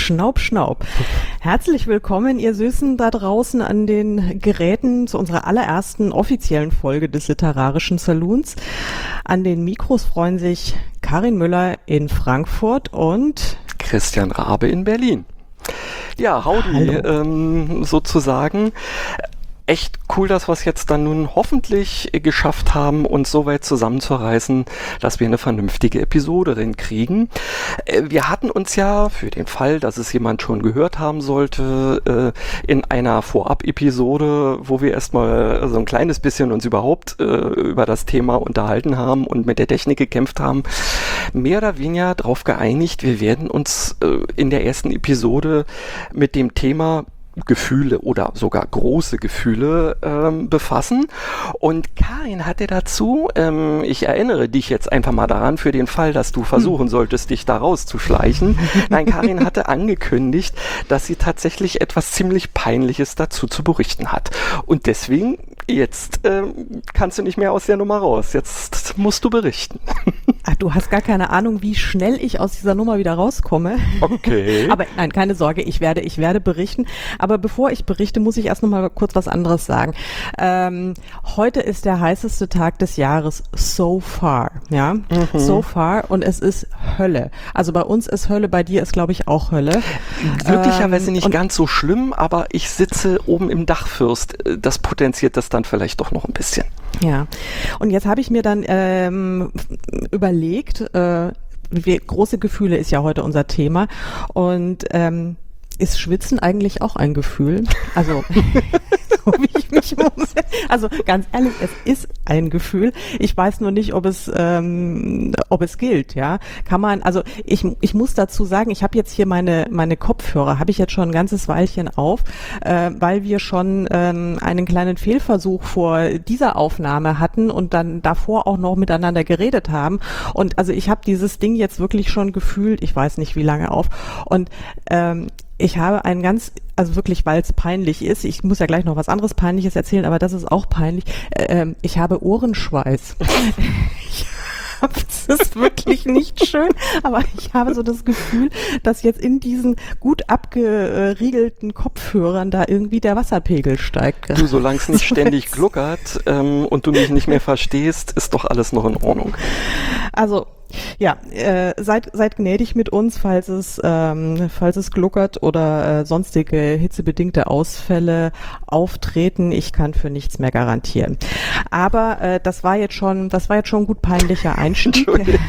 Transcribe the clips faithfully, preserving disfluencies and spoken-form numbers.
Schnaub, Schnaub. Herzlich willkommen, ihr Süßen da draußen an den Geräten zu unserer allerersten offiziellen Folge des Literarischen Saloons. An den Mikros freuen sich Karin Müller in Frankfurt und Christian Rabe in Berlin. Ja, howdy, ähm, sozusagen. Echt cool, dass wir es jetzt dann nun hoffentlich geschafft haben, uns so weit zusammenzureißen, dass wir eine vernünftige Episode kriegen. Wir hatten uns ja für den Fall, dass es jemand schon gehört haben sollte, in einer Vorab-Episode, wo wir erstmal so ein kleines bisschen uns überhaupt über das Thema unterhalten haben und mit der Technik gekämpft haben, mehr oder weniger darauf geeinigt, wir werden uns in der ersten Episode mit dem Thema Gefühle oder sogar große Gefühle ähm, befassen. Und Karin hatte dazu, ähm, ich erinnere dich jetzt einfach mal daran, für den Fall, dass du versuchen solltest, dich da rauszuschleichen. Nein, Karin hatte angekündigt, dass sie tatsächlich etwas ziemlich Peinliches dazu zu berichten hat. Und deswegen, jetzt ähm, kannst du nicht mehr aus der Nummer raus. Jetzt musst du berichten. Ach, du hast gar keine Ahnung, wie schnell ich aus dieser Nummer wieder rauskomme. Okay. Aber nein, keine Sorge, ich werde, ich werde berichten. Aber bevor ich berichte, muss ich erst noch mal kurz was anderes sagen. Ähm, heute ist der heißeste Tag des Jahres so far, ja, mhm. so far, und es ist Hölle. Also bei uns ist Hölle, bei dir ist, glaube ich, auch Hölle. Glücklicherweise ähm, nicht ganz so schlimm, aber ich sitze oben im Dachfirst. Das potenziert das dann vielleicht doch noch ein bisschen. Ja, und jetzt habe ich mir dann ähm, überlegt, äh, wie, große Gefühle ist ja heute unser Thema, und ähm, ist Schwitzen eigentlich auch ein Gefühl? Also, so wie ich mich muss. Also ganz ehrlich, es ist ein Gefühl. Ich weiß nur nicht, ob es, ähm, ob es gilt. Ja, kann man. Also ich, ich muss dazu sagen, ich habe jetzt hier meine meine Kopfhörer, habe ich jetzt schon ein ganzes Weilchen auf, äh, weil wir schon ähm, einen kleinen Fehlversuch vor dieser Aufnahme hatten und dann davor auch noch miteinander geredet haben. Und also ich habe dieses Ding jetzt wirklich schon gefühlt. Ich weiß nicht, wie lange auf. Und ähm, ich habe ein ganz, also wirklich, weil es peinlich ist, ich muss ja gleich noch was anderes Peinliches erzählen, aber das ist auch peinlich, äh, ich habe Ohrenschweiß. ich hab, das ist wirklich nicht schön, aber ich habe so das Gefühl, dass jetzt in diesen gut abgeriegelten Kopfhörern da irgendwie der Wasserpegel steigt. Du, solange es nicht ständig gluckert ähm, und du mich nicht mehr verstehst, ist doch alles noch in Ordnung. Also, ja, äh, seid, seid gnädig mit uns, falls es, ähm, falls es gluckert oder äh, sonstige hitzebedingte Ausfälle auftreten. Ich kann für nichts mehr garantieren. Aber äh, das war jetzt schon, das war jetzt schon ein gut peinlicher Einstieg.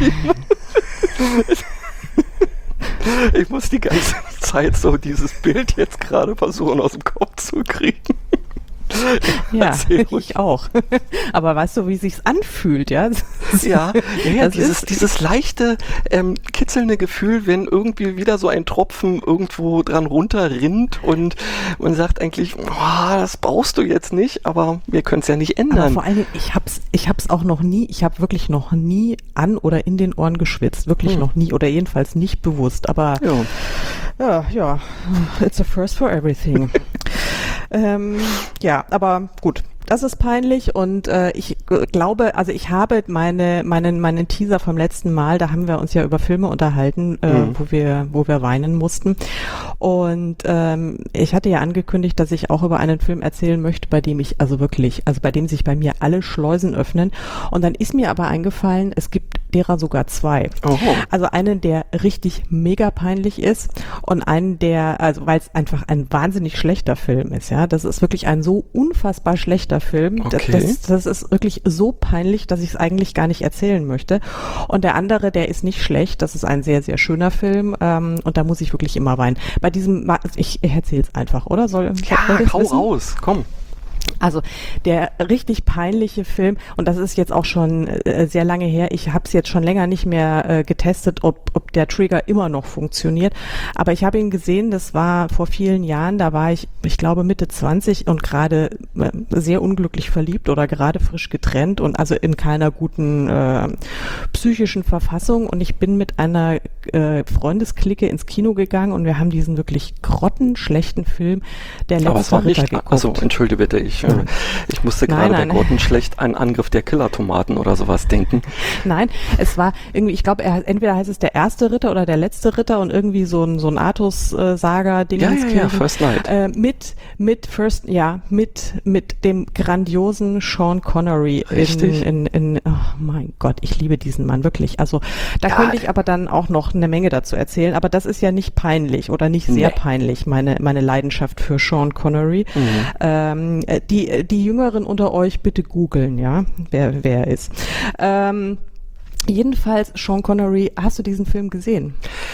Ich muss die ganze Zeit so dieses Bild jetzt gerade versuchen aus dem Kopf zu kriegen. Ja, ich auch. Aber weißt du, wie sich's anfühlt, ja? Ja, ja, ja das dieses, ist, dieses leichte, ähm, kitzelnde Gefühl, wenn irgendwie wieder so ein Tropfen irgendwo dran runterrinnt und man sagt eigentlich, oh, das brauchst du jetzt nicht, aber wir können es ja nicht ändern. Aber vor allen Dingen, ich hab's, ich hab's auch noch nie, ich habe wirklich noch nie an oder in den Ohren geschwitzt. Wirklich hm. noch nie oder jedenfalls nicht bewusst. Aber ja, ja, ja it's a first for everything. ähm, ja, aber gut. Das ist peinlich, und äh, ich g- glaube, also ich habe meine, meinen, meinen Teaser vom letzten Mal, da haben wir uns ja über Filme unterhalten, äh, mhm. wo wir, wo wir weinen mussten. Und ähm, ich hatte ja angekündigt, dass ich auch über einen Film erzählen möchte, bei dem ich also wirklich, also bei dem sich bei mir alle Schleusen öffnen. Und dann ist mir aber eingefallen, es gibt derer sogar zwei. Oho. Also einen, der richtig mega peinlich ist, und einen, der, also weil es einfach ein wahnsinnig schlechter Film ist, ja. Das ist wirklich ein so unfassbar schlechter Film. Okay. Das, das ist wirklich so peinlich, dass ich es eigentlich gar nicht erzählen möchte. Und der andere, der ist nicht schlecht. Das ist ein sehr, sehr schöner Film. Ähm, und da muss ich wirklich immer weinen. Bei diesem, ich, ich erzähle es einfach, oder? Soll, ja, soll hau wissen? raus, komm. Also der richtig peinliche Film, und das ist jetzt auch schon äh, sehr lange her, ich habe es jetzt schon länger nicht mehr äh, getestet, ob, ob der Trigger immer noch funktioniert, aber ich habe ihn gesehen, das war vor vielen Jahren, da war ich, ich glaube Mitte zwanzig und gerade äh, sehr unglücklich verliebt oder gerade frisch getrennt und also in keiner guten äh, psychischen Verfassung, und ich bin mit einer äh, Freundesklicke ins Kino gegangen und wir haben diesen wirklich grottenschlechten Film Der letzte Aber es war Ritter nicht, geguckt. also entschuldige bitte, ich Ich, äh, ich musste gerade bei Gordon schlecht einen Angriff der Killer-Tomaten oder sowas denken. Nein, es war irgendwie, ich glaube, er, entweder heißt es der erste Ritter oder der letzte Ritter und irgendwie so ein, so ein Artus-Saga-Ding. Ja, ja, ja, First Night. Äh, mit, mit First, ja, mit, mit dem grandiosen Sean Connery. Richtig. In, in, in, oh mein Gott, ich liebe diesen Mann, wirklich. Also, da ja. könnte ich aber dann auch noch eine Menge dazu erzählen, aber das ist ja nicht peinlich oder nicht sehr nee. peinlich, meine, meine Leidenschaft für Sean Connery. Mhm. Ähm, die, die Jüngeren unter euch bitte googeln, ja, wer, wer er ist. Ähm, jedenfalls, Sean Connery, hast du diesen Film gesehen?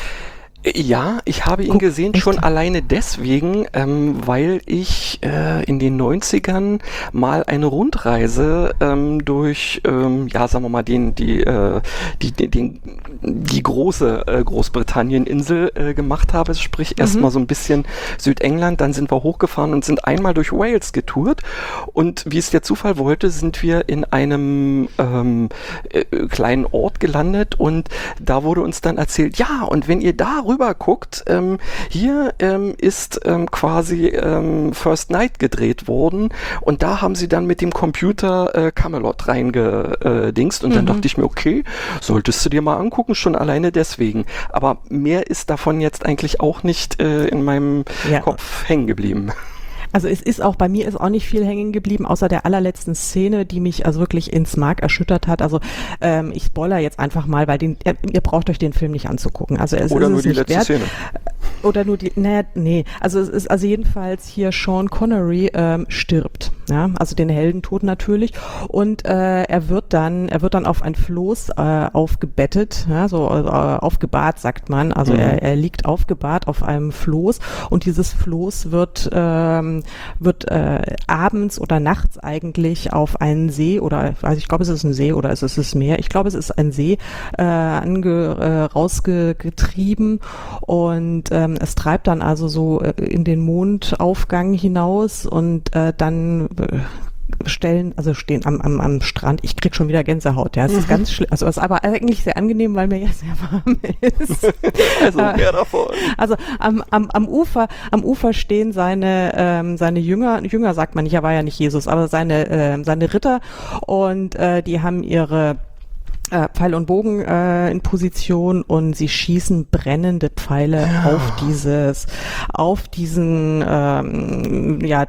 Ja, ich habe ihn Guck, gesehen, echt? schon alleine deswegen, ähm, weil ich äh, in den neunzigern mal eine Rundreise ähm, durch, ähm, ja, sagen wir mal, den, die, äh, die, die, den, die große äh, Großbritannien-Insel äh, gemacht habe, sprich mhm. erstmal so ein bisschen Südengland, dann sind wir hochgefahren und sind einmal durch Wales getourt und wie es der Zufall wollte, sind wir in einem ähm, äh, kleinen Ort gelandet und da wurde uns dann erzählt, ja, und wenn ihr da rüber guckt, ähm, hier ähm, ist ähm, quasi ähm, First Night gedreht worden und da haben sie dann mit dem Computer äh, Camelot reingedingst und mhm. dann dachte ich mir, okay, solltest du dir mal angucken, schon alleine deswegen. Aber mehr ist davon jetzt eigentlich auch nicht äh, in meinem ja. Kopf hängen geblieben. Also es ist auch, bei mir ist auch nicht viel hängen geblieben, außer der allerletzten Szene, die mich also wirklich ins Mark erschüttert hat. Also ähm, ich spoiler jetzt einfach mal, weil den, ihr, ihr braucht euch den Film nicht anzugucken. Also es Oder ist nur es die nicht letzte wert. Szene. Oder nur die, nee, nee. Also es ist also jedenfalls hier Sean Connery ähm, stirbt. Ja, also den Heldentod natürlich. Und äh, er wird dann, er wird dann auf ein Floß äh, aufgebettet, ja, so äh, aufgebahrt, sagt man. Also mhm. er, er liegt aufgebahrt auf einem Floß und dieses Floß wird ähm, wird äh, abends oder nachts eigentlich auf einen See oder also ich glaube es ist ein See oder es ist das Meer. Ich glaube es ist ein See äh, ange, äh, rausgetrieben und ähm, es treibt dann also so äh, in den Mondaufgang hinaus und äh, dann äh, stellen, also stehen am, am, am Strand, ich krieg schon wieder Gänsehaut, ja, es ist ganz schlimm, also es ist aber eigentlich sehr angenehm, weil mir ja sehr warm ist. Also mehr davon. Also am, am, am Ufer, am Ufer stehen seine, ähm, seine Jünger, Jünger sagt man nicht, er war ja nicht Jesus, aber seine, äh, seine Ritter und äh, die haben ihre Äh, Pfeil und Bogen äh, in Position und sie schießen brennende Pfeile ja. auf dieses, auf diesen ähm, ja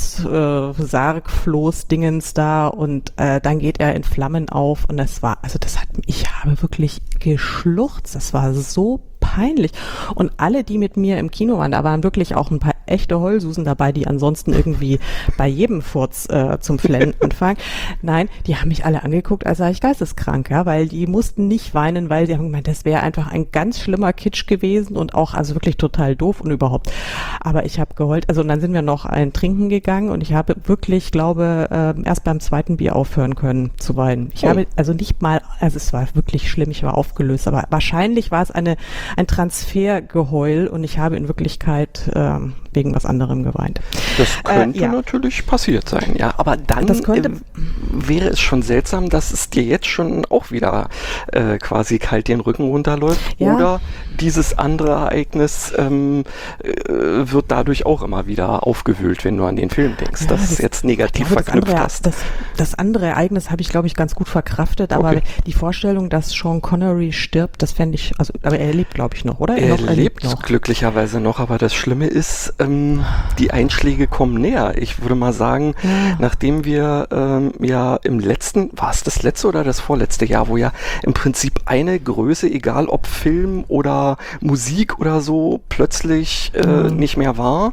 Todessargfloß-Dingens da und äh, dann geht er in Flammen auf und das war, also das hat, ich habe wirklich geschluchzt, das war so peinlich. Und alle, die mit mir im Kino waren, da waren wirklich auch ein paar echte Heulsusen dabei, die ansonsten irgendwie bei jedem Furz äh, zum Flennen anfangen. Nein, die haben mich alle angeguckt, als sei ich geisteskrank, ja, weil die mussten nicht weinen, weil die haben gemeint, das wäre einfach ein ganz schlimmer Kitsch gewesen und auch, also wirklich total doof und überhaupt. Aber ich habe geheult, also und dann sind wir noch ein Trinken gegangen und ich habe wirklich, glaube, äh, erst beim zweiten Bier aufhören können zu weinen. Ich oh. habe also nicht mal, also es war wirklich schlimm, ich war aufgelöst, aber wahrscheinlich war es eine ein Transfergeheul und ich habe in Wirklichkeit ähm, wegen was anderem geweint. Das könnte äh, ja. natürlich passiert sein, ja. Aber dann das könnte, äh, wäre es schon seltsam, dass es dir jetzt schon auch wieder äh, quasi kalt den Rücken runterläuft. Ja. Oder dieses andere Ereignis ähm, äh, wird dadurch auch immer wieder aufgewühlt, wenn du an den Film denkst, ja, dass das, es jetzt negativ glaube, verknüpft das andere, hast. Das, das andere Ereignis habe ich, glaube ich, ganz gut verkraftet, aber okay. die Vorstellung, dass Sean Connery stirbt, das fände ich, also, aber er lebt, glaube ich, noch, oder? Er, er, noch, er lebt, lebt noch. glücklicherweise noch, aber das Schlimme ist, ähm, die Einschläge kommen näher. Ich würde mal sagen, ja. nachdem wir ähm, ja im letzten, war es das letzte oder das vorletzte Jahr, wo ja im Prinzip eine Größe, egal ob Film oder Musik oder so, plötzlich äh, mhm. nicht mehr war.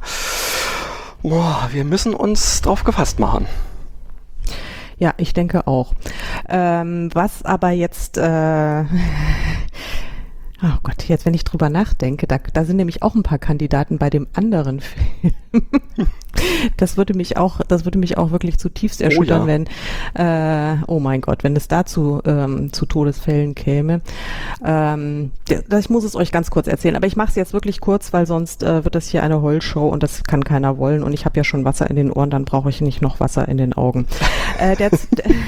Boah, wir müssen uns drauf gefasst machen. Ja, ich denke auch. Ähm, was aber jetzt äh, oh Gott, jetzt wenn ich drüber nachdenke, da, da sind nämlich auch ein paar Kandidaten bei dem anderen Film. Das würde mich auch, das würde mich auch wirklich zutiefst erschüttern, oh ja. wenn, äh, oh mein Gott, wenn es dazu ähm, zu Todesfällen käme. Ähm, das, ich muss es euch ganz kurz erzählen, aber ich mache es jetzt wirklich kurz, weil sonst äh, wird das hier eine Heulshow und das kann keiner wollen und ich habe ja schon Wasser in den Ohren, dann brauche ich nicht noch Wasser in den Augen. Äh, der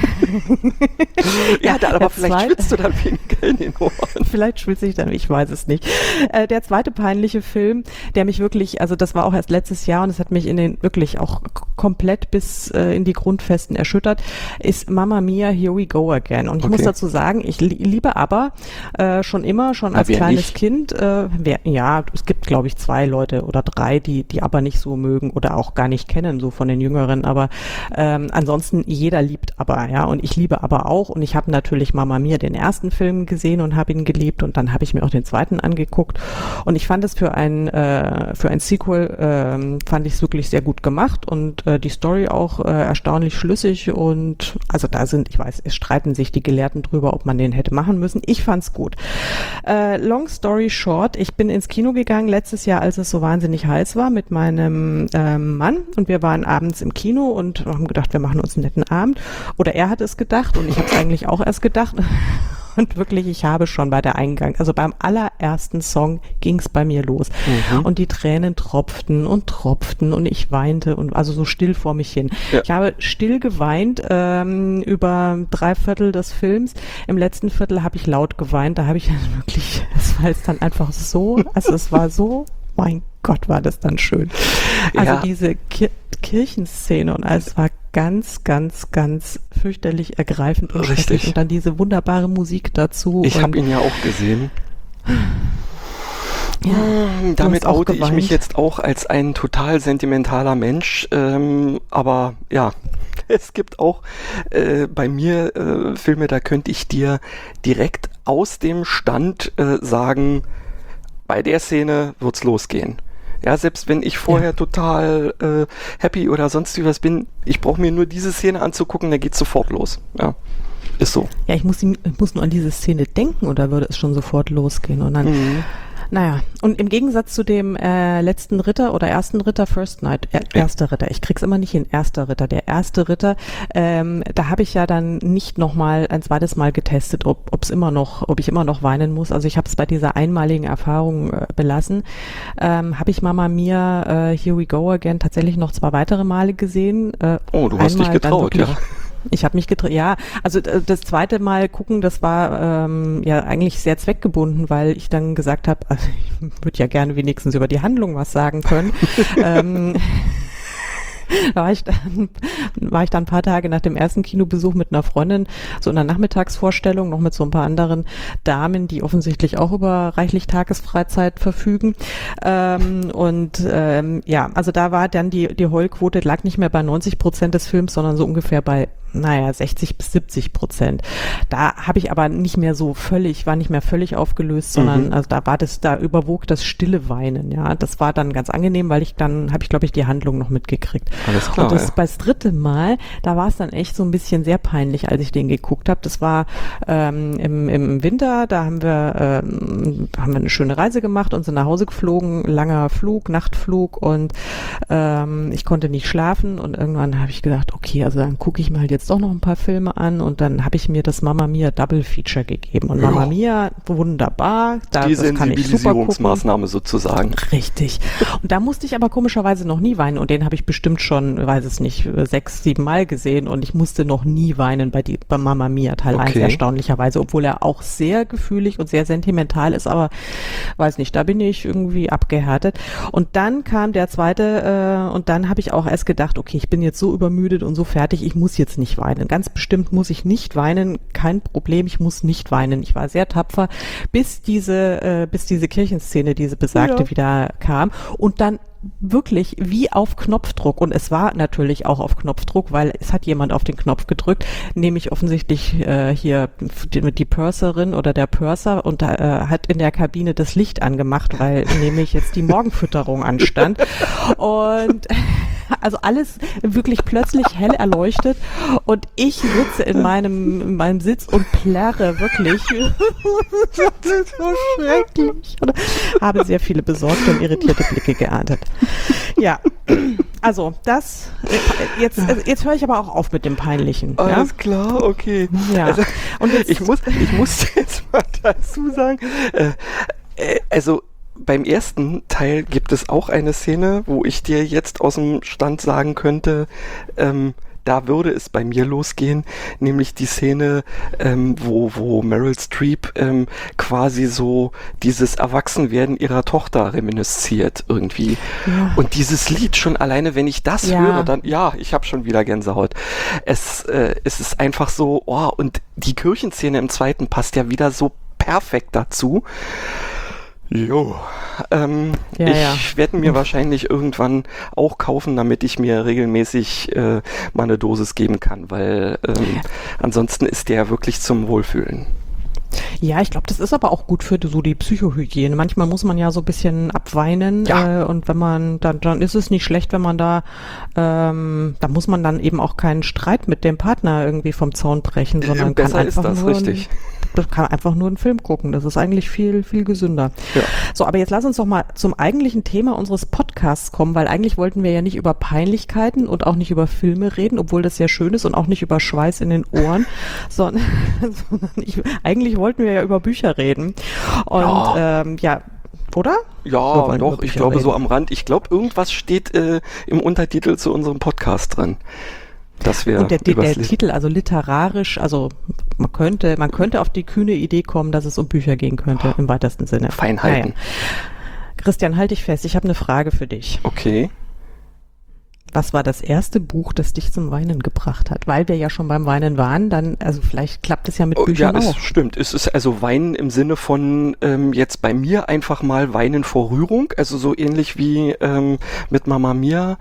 ja, da, aber vielleicht zweit, schwitzt du dann weniger in den Ohren. Vielleicht schwitze ich dann, ich weiß es nicht. Äh, der zweite peinliche Film, der mich wirklich, also das war auch erst letztes Jahr und es hat mich in den wirklich auch k- komplett bis äh, in die Grundfesten erschüttert, ist Mamma Mia, Here We Go Again. Und ich Okay. muss dazu sagen, ich li liebe aber äh, schon immer, schon Na, als wer kleines nicht? Kind, äh, wer, ja, es gibt, glaube ich, zwei Leute oder drei, die die aber nicht so mögen oder auch gar nicht kennen, so von den Jüngeren. Aber ähm, ansonsten, jeder liebt aber, ja. Und ich liebe aber auch. Und ich habe natürlich Mamma Mia den ersten Film gesehen und habe ihn geliebt. Und dann habe ich mir auch den zweiten angeguckt. Und ich fand es für ein, äh, für ein Sequel, ähm, fand ich es wirklich sehr gut gemacht. Und äh, die Story auch äh, erstaunlich schlüssig. Und also da sind, ich weiß, es streiten sich die Gelehrten drüber, ob man den hätte machen müssen. Ich fand's gut. Äh, long story short, ich bin ins Kino gegangen letztes Jahr, als es so wahnsinnig heiß war, mit meinem ähm, Mann. Und wir waren abends im Kino und haben gedacht, wir machen uns einen netten Abend. Oder er hat es gedacht und ich habe es eigentlich auch erst gedacht. Und wirklich, ich habe schon bei der Eingang, also beim allerersten Song ging es bei mir los. Mhm. Und die Tränen tropften und tropften und ich weinte und also so still vor mich hin. Ja. Ich habe still geweint ähm, über drei Viertel des Films. Im letzten Viertel habe ich laut geweint. Da habe ich wirklich, es war jetzt dann einfach so, also es war so, mein Gott, war das dann schön. Also Ja. diese Ki Kirchenszene und alles war ganz, ganz, ganz fürchterlich ergreifend und Richtig. schrecklich. Und dann diese wunderbare Musik dazu. Ich und habe ihn ja auch gesehen. Ja, Hm, du Damit hast auch oute ich mich geweint. jetzt auch als ein total sentimentaler Mensch. Ähm, aber ja, es gibt auch äh, bei mir äh, Filme, da könnte ich dir direkt aus dem Stand äh, sagen, bei der Szene wird's losgehen. Ja, selbst wenn ich vorher Ja. total äh, happy oder sonst wie was bin, ich brauche mir nur diese Szene anzugucken, da geht's sofort los. Ja, ist so. Ja, ich muss, ich muss nur an diese Szene denken und da würde es schon sofort losgehen. Und dann, Mhm. naja, und im Gegensatz zu dem äh, letzten Ritter oder ersten Ritter, First Knight, äh, Ja. erster Ritter, ich krieg's immer nicht hin, erster Ritter, der erste Ritter, ähm, da habe ich ja dann nicht nochmal ein zweites Mal getestet, ob ob's immer noch, ob ich immer noch weinen muss. Also ich habe es bei dieser einmaligen Erfahrung äh, belassen. Ähm, habe ich Mama Mia, äh, Here We Go Again tatsächlich noch zwei weitere Male gesehen. Äh, Oh, du hast dich einmal dann getraut, wirklich- ja. Ich habe mich getraut, ja, also d- das zweite Mal gucken, das war ähm, ja eigentlich sehr zweckgebunden, weil ich dann gesagt habe, also ich würde ja gerne wenigstens über die Handlung was sagen können. ähm, da war ich dann, war ich dann ein paar Tage nach dem ersten Kinobesuch mit einer Freundin so in einer Nachmittagsvorstellung, noch mit so ein paar anderen Damen, die offensichtlich auch über reichlich Tagesfreizeit verfügen. Ähm, und ähm, ja, also da war dann die, die Heulquote lag nicht mehr bei neunzig Prozent des Films, sondern so ungefähr bei naja, sechzig bis siebzig Prozent. Da habe ich aber nicht mehr so völlig, war nicht mehr völlig aufgelöst, sondern Mhm. also da war das, da überwog das stille Weinen, ja. Das war dann ganz angenehm, weil ich dann, habe ich glaube ich die Handlung noch mitgekriegt. Alles klar. Und das ja. bei das dritte Mal, da war es dann echt so ein bisschen sehr peinlich, als ich den geguckt habe. Das war ähm, im, im Winter, da haben wir, ähm, haben wir eine schöne Reise gemacht und sind nach Hause geflogen, langer Flug, Nachtflug und ähm, ich konnte nicht schlafen und irgendwann habe ich gedacht, okay, also dann gucke ich mir halt jetzt doch noch ein paar Filme an und dann habe ich mir das Mamma Mia Double Feature gegeben und Ja. Mamma Mia, wunderbar, da, Die das kann ich super gucken. Sensibilisierungsmaßnahme sozusagen. Richtig. Und da musste ich aber komischerweise noch nie weinen und den habe ich bestimmt schon, weiß es nicht, sechs, sieben Mal gesehen und ich musste noch nie weinen bei, die, bei Mamma Mia Teil eins, Okay. erstaunlicherweise, obwohl er auch sehr gefühlig und sehr sentimental ist, aber weiß nicht, da bin ich irgendwie abgehärtet. Und dann kam der zweite äh, und dann habe ich auch erst gedacht, okay, ich bin jetzt so übermüdet und so fertig, ich muss jetzt nicht weinen. Ganz bestimmt muss ich nicht weinen, kein Problem, ich muss nicht weinen. Ich war sehr tapfer, bis diese, äh, bis diese Kirchenszene, diese besagte, Ja. wieder kam und dann wirklich wie auf Knopfdruck und es war natürlich auch auf Knopfdruck, weil es hat jemand auf den Knopf gedrückt, nämlich offensichtlich äh, hier die, die Purserin oder der Purser und äh, hat in der Kabine das Licht angemacht, weil nämlich jetzt die Morgenfütterung anstand und also alles wirklich plötzlich hell erleuchtet und ich sitze in meinem, in meinem Sitz und plärre wirklich. Das ist so schrecklich. Und habe sehr viele besorgte und irritierte Blicke geerntet. Ja, also das, jetzt, jetzt höre ich aber auch auf mit dem Peinlichen. Ja? Alles klar, okay. Ja. Also, Und jetzt, ich muss, ich muss jetzt mal dazu sagen, äh, äh, also beim ersten Teil gibt es auch eine Szene, wo ich dir jetzt aus dem Stand sagen könnte, ähm, da würde es bei mir losgehen, nämlich die Szene, ähm, wo, wo Meryl Streep ähm, quasi so dieses Erwachsenwerden ihrer Tochter reminisziert irgendwie. Ja. Und dieses Lied schon alleine, wenn ich das ja. höre, dann, ja, ich habe schon wieder Gänsehaut. Es, äh, es ist einfach so, oh, und die Kirchenszene im zweiten passt ja wieder so perfekt dazu. Jo, ähm, ja, ich ja. werde mir wahrscheinlich irgendwann auch kaufen, damit ich mir regelmäßig äh, mal eine Dosis geben kann, weil ähm, ansonsten ist der wirklich zum Wohlfühlen. Ja, ich glaube, das ist aber auch gut für so die Psychohygiene. Manchmal muss man ja so ein bisschen abweinen ja. äh, und wenn man, dann, dann ist es nicht schlecht, wenn man da, ähm, da muss man dann eben auch keinen Streit mit dem Partner irgendwie vom Zaun brechen, sondern Besser kann einfach ist das, nur richtig. Das kann einfach nur einen Film gucken. Das ist eigentlich viel, viel gesünder. Ja. So, aber jetzt lass uns doch mal zum eigentlichen Thema unseres Podcasts kommen, weil eigentlich wollten wir ja nicht über Peinlichkeiten und auch nicht über Filme reden, obwohl das ja schön ist und auch nicht über Schweiß in den Ohren, sondern, sondern ich, eigentlich wollten wir ja über Bücher reden. Und ja, ähm, ja oder? Ja, doch, ich glaube reden. So am Rand. Ich glaube, irgendwas steht äh, im Untertitel zu unserem Podcast drin. Dass wir und der, der, der Titel, also literarisch, also man könnte, man könnte auf die kühne Idee kommen, dass es um Bücher gehen könnte, im weitesten Sinne. Feinheiten. Naja. Christian, halt dich fest, ich habe eine Frage für dich. Okay. Was war das erste Buch, das dich zum Weinen gebracht hat? Weil wir ja schon beim Weinen waren, dann, also vielleicht klappt es ja mit oh, Büchern ja, auch. Ja, es stimmt. Es ist also Weinen im Sinne von ähm, jetzt bei mir einfach mal Weinen vor Rührung, also so ähnlich wie ähm, mit Mama Mia.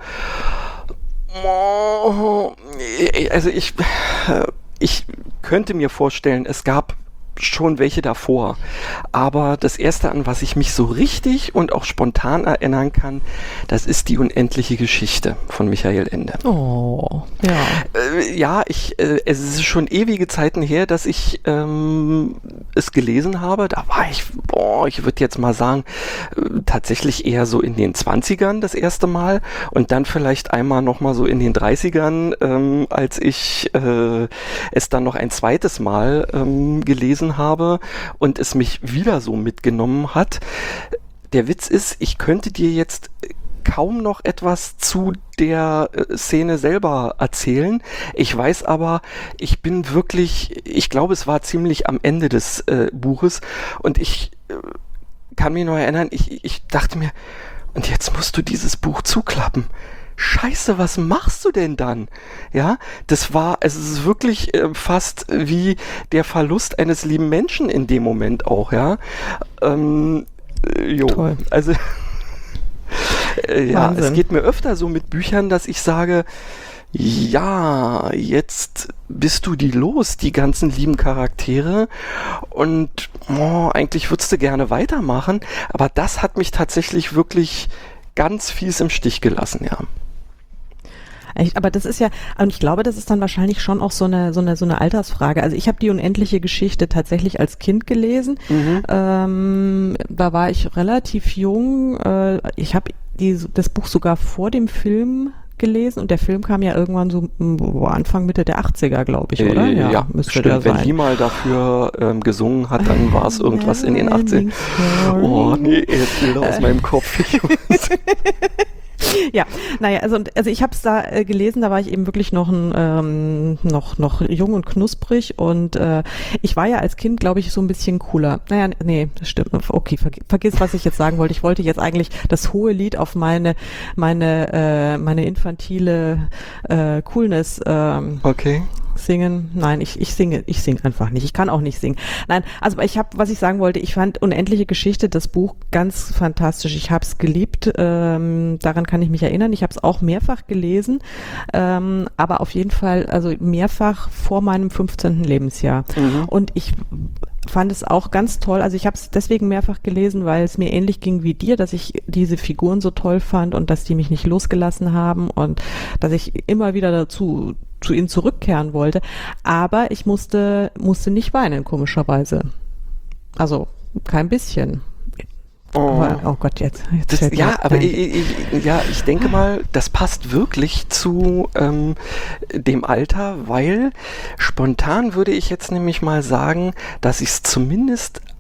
Also ich, ich könnte mir vorstellen, es gab schon welche davor, aber das erste, an was ich mich so richtig und auch spontan erinnern kann, das ist die unendliche Geschichte von Michael Ende. Oh, ja. Äh, ja, ich, äh, es ist schon ewige Zeiten her, dass ich ähm, es gelesen habe. Da war ich, boah, ich würde jetzt mal sagen, äh, tatsächlich eher so in den zwanzigern das erste Mal und dann vielleicht einmal nochmal so in den dreißigern, ähm, als ich äh, es dann noch ein zweites Mal ähm, gelesen habe und es mich wieder so mitgenommen hat. Der Witz ist, ich könnte dir jetzt kaum noch etwas zu der äh, Szene selber erzählen. Ich weiß aber, ich bin wirklich, ich glaube, es war ziemlich am Ende des äh, Buches und ich äh, kann mich noch erinnern, ich, ich dachte mir, und jetzt musst du dieses Buch zuklappen. Scheiße, was machst du denn dann? Ja, das war, es ist wirklich äh, fast wie der Verlust eines lieben Menschen in dem Moment auch, ja. Ähm, äh, jo, Toll. Also äh, ja, es geht mir öfter so mit Büchern, dass ich sage, ja, jetzt bist du die los, die ganzen lieben Charaktere und oh, eigentlich würdest du gerne weitermachen, aber das hat mich tatsächlich wirklich ganz fies im Stich gelassen, ja. Aber das ist ja, und ich glaube, das ist dann wahrscheinlich schon auch so eine so eine so eine Altersfrage. Also ich habe die unendliche Geschichte tatsächlich als Kind gelesen. Mhm. Ähm, da war ich relativ jung. Äh, ich habe das Buch sogar vor dem Film gelesen und der Film kam ja irgendwann so Anfang, Mitte der achtziger, glaube ich, oder? Ja, ja müsste stimmt. Der sein. Wenn die mal dafür ähm, gesungen hat, dann war es irgendwas in den achtzigern. Oh, nee, jetzt Bilder aus meinem Kopf. Ja, naja, also, also ich habe es da äh, gelesen, da war ich eben wirklich noch ein, ähm, noch noch jung und knusprig und äh, ich war ja als Kind, glaube ich, so ein bisschen cooler. Naja, nee, das stimmt. Okay, vergiss, vergiss, was ich jetzt sagen wollte. Ich wollte jetzt eigentlich das hohe Lied auf meine meine äh, meine infantile äh, Coolness ähm, okay. singen. Nein, ich, ich singe, ich singe einfach nicht. Ich kann auch nicht singen. Nein, also ich habe, was ich sagen wollte, ich fand Unendliche Geschichte, das Buch, ganz fantastisch. Ich habe es geliebt. Ähm, daran kann ich mich erinnern. Ich habe es auch mehrfach gelesen, ähm, aber auf jeden Fall, also mehrfach vor meinem fünfzehnten Lebensjahr. Mhm. Und ich fand es auch ganz toll. Also ich habe es deswegen mehrfach gelesen, weil es mir ähnlich ging wie dir, dass ich diese Figuren so toll fand und dass die mich nicht losgelassen haben und dass ich immer wieder dazu zu ihnen zurückkehren wollte, aber ich musste musste nicht weinen, komischerweise. Also kein bisschen. Oh, aber, oh Gott, jetzt. jetzt das, ja, aber ich, ich, ja, ich denke mal, das passt wirklich zu ähm, dem Alter, weil spontan würde ich jetzt nämlich mal sagen, dass ich es zumindest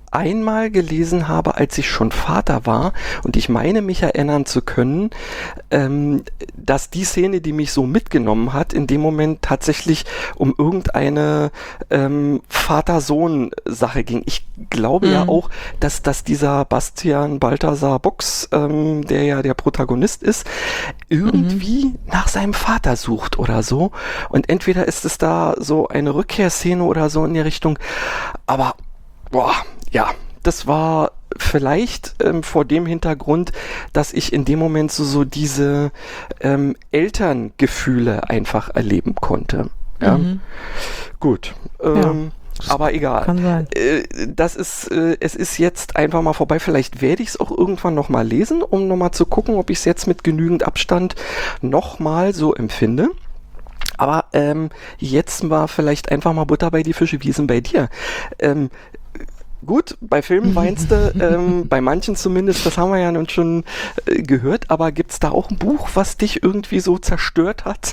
einmal gelesen habe, als ich schon Vater war, und ich meine mich erinnern zu können, ähm, dass die Szene, die mich so mitgenommen hat, in dem Moment tatsächlich um irgendeine ähm, Vater-Sohn-Sache ging. Ich glaube mhm. ja auch, dass, dass dieser Bastian Balthasar Box, ähm, der ja der Protagonist ist, irgendwie mhm. nach seinem Vater sucht oder so. Und entweder ist es da so eine Rückkehrszene oder so in die Richtung, aber boah, ja, das war vielleicht ähm, vor dem Hintergrund, dass ich in dem Moment so, so diese ähm, Elterngefühle einfach erleben konnte. Ja, mhm. gut. Ähm, ja. Aber egal. Kann sein. Äh, das ist, äh, es ist jetzt einfach mal vorbei. Vielleicht werde ich es auch irgendwann nochmal lesen, um nochmal zu gucken, ob ich es jetzt mit genügend Abstand nochmal so empfinde. Aber ähm, jetzt war vielleicht einfach mal Butter bei die Fische. Wie ist denn bei dir? Ähm, Gut, bei Filmen weinst du, ähm, bei manchen zumindest, das haben wir ja nun schon äh, gehört, aber gibt's da auch ein Buch, was dich irgendwie so zerstört hat?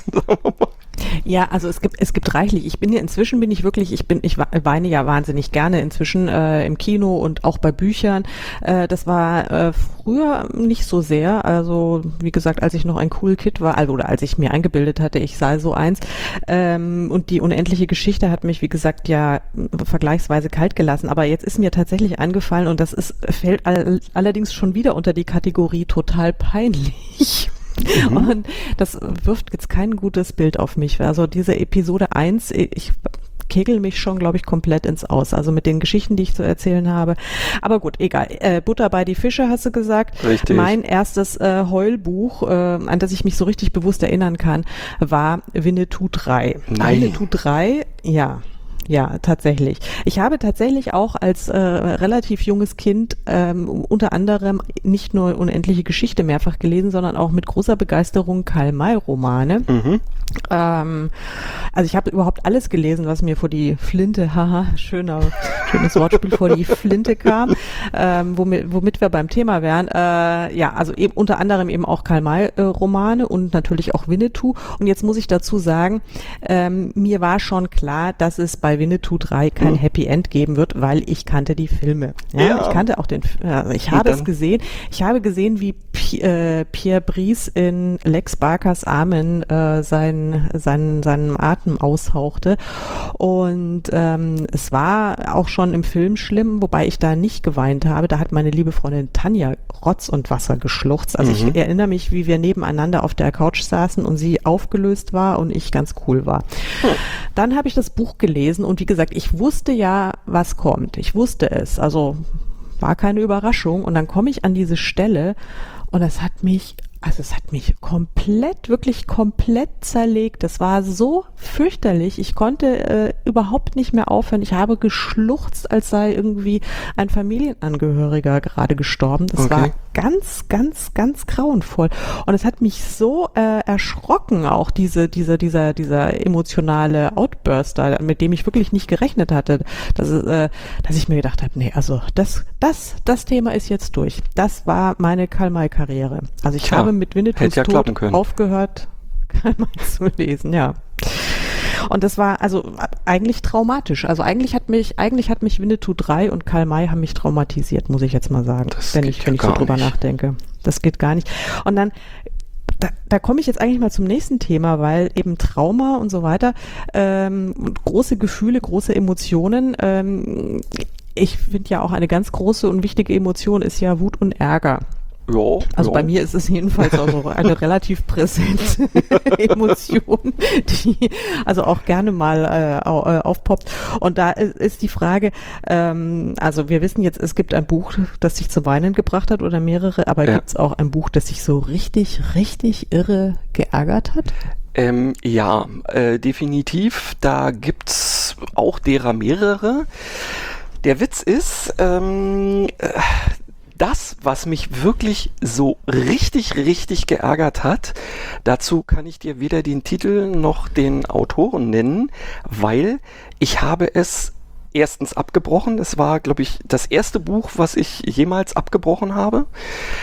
Ja, also es gibt es gibt reichlich. Ich bin ja inzwischen bin ich wirklich, ich bin ich weine ja wahnsinnig gerne inzwischen äh, im Kino und auch bei Büchern. Äh, das war äh, früher nicht so sehr. Also wie gesagt, als ich noch ein cool Kid war, also oder als ich mir eingebildet hatte, ich sei so eins. Ähm, und die unendliche Geschichte hat mich, wie gesagt, ja vergleichsweise kalt gelassen. Aber jetzt ist mir tatsächlich eingefallen und das ist fällt all, allerdings schon wieder unter die Kategorie total peinlich. Mhm. Und das wirft jetzt kein gutes Bild auf mich. Also diese Episode eins, ich kegel mich schon, glaube ich, komplett ins Aus. Also mit den Geschichten, die ich zu erzählen habe. Aber gut, egal. Äh, Butter bei die Fische, hast du gesagt. Richtig. Mein erstes äh, Heulbuch, äh, an das ich mich so richtig bewusst erinnern kann, war Winnetou drei. Nein. Winnetou drei, ja. Ja, tatsächlich. Ich habe tatsächlich auch als äh, relativ junges Kind ähm, unter anderem nicht nur Unendliche Geschichte mehrfach gelesen, sondern auch mit großer Begeisterung Karl-May-Romane. Mhm. Ähm, also ich habe überhaupt alles gelesen, was mir vor die Flinte, haha, schöner, schönes Wortspiel, vor die Flinte kam, ähm, womit, womit wir beim Thema wären. Äh, ja, also eben unter anderem eben auch Karl-May-Romane und natürlich auch Winnetou. Und jetzt muss ich dazu sagen, ähm, mir war schon klar, dass es bei Winnetou drei kein hm. Happy End geben wird, weil ich kannte die Filme. Ja, ja. Ich kannte auch den, also ich habe es gesehen. Ich habe gesehen, wie P- äh, Pierre Brice in Lex Barkers Armen äh, seinen, seinen, seinen Atem aushauchte. Und ähm, es war auch schon im Film schlimm, wobei ich da nicht geweint habe. Da hat meine liebe Freundin Tanja Rotz und Wasser geschluchzt. Also mhm. ich erinnere mich, wie wir nebeneinander auf der Couch saßen und sie aufgelöst war und ich ganz cool war. Hm. Dann habe ich das Buch gelesen und wie gesagt, ich wusste ja, was kommt. Ich wusste es. Also war keine Überraschung. Und dann komme ich an diese Stelle und es hat mich, also es hat mich komplett, wirklich komplett zerlegt. Das war so fürchterlich. Ich konnte äh, überhaupt nicht mehr aufhören. Ich habe geschluchzt, als sei irgendwie ein Familienangehöriger gerade gestorben. Das okay. war ganz, ganz, ganz grauenvoll. Und es hat mich so äh, erschrocken, auch diese, diese, dieser, dieser emotionale Outburster, mit dem ich wirklich nicht gerechnet hatte, dass, äh, dass ich mir gedacht habe, nee, also das, das, das Thema ist jetzt durch. Das war meine Karl-May-Karriere. Also ich Tja, habe mit Winnetous ja Tod aufgehört, Karl-May zu lesen, ja. Und das war also eigentlich traumatisch. Also eigentlich hat mich, eigentlich hat mich Winnetou drei und Karl-May haben mich traumatisiert, muss ich jetzt mal sagen, das wenn ich, wenn ja ich so drüber nicht. nachdenke. Das geht gar nicht. Und dann, da, da komme ich jetzt eigentlich mal zum nächsten Thema, weil eben Trauma und so weiter, ähm, große Gefühle, große Emotionen, ähm, ich finde ja auch eine ganz große und wichtige Emotion ist ja Wut und Ärger. Ja, also ja. bei mir ist es jedenfalls auch eine relativ präsente Emotion, die also auch gerne mal äh, aufpoppt. Und da ist die Frage, ähm, also wir wissen jetzt, es gibt ein Buch, das sich zum Weinen gebracht hat oder mehrere, aber ja. gibt es auch ein Buch, das sich so richtig, richtig irre geärgert hat? Ähm, ja, äh, definitiv. Da gibt's auch derer mehrere. Der Witz ist, ähm, äh, das, was mich wirklich so richtig, richtig geärgert hat, dazu kann ich dir weder den Titel noch den Autoren nennen, weil ich habe es erstens abgebrochen. Es war, glaube ich, das erste Buch, was ich jemals abgebrochen habe.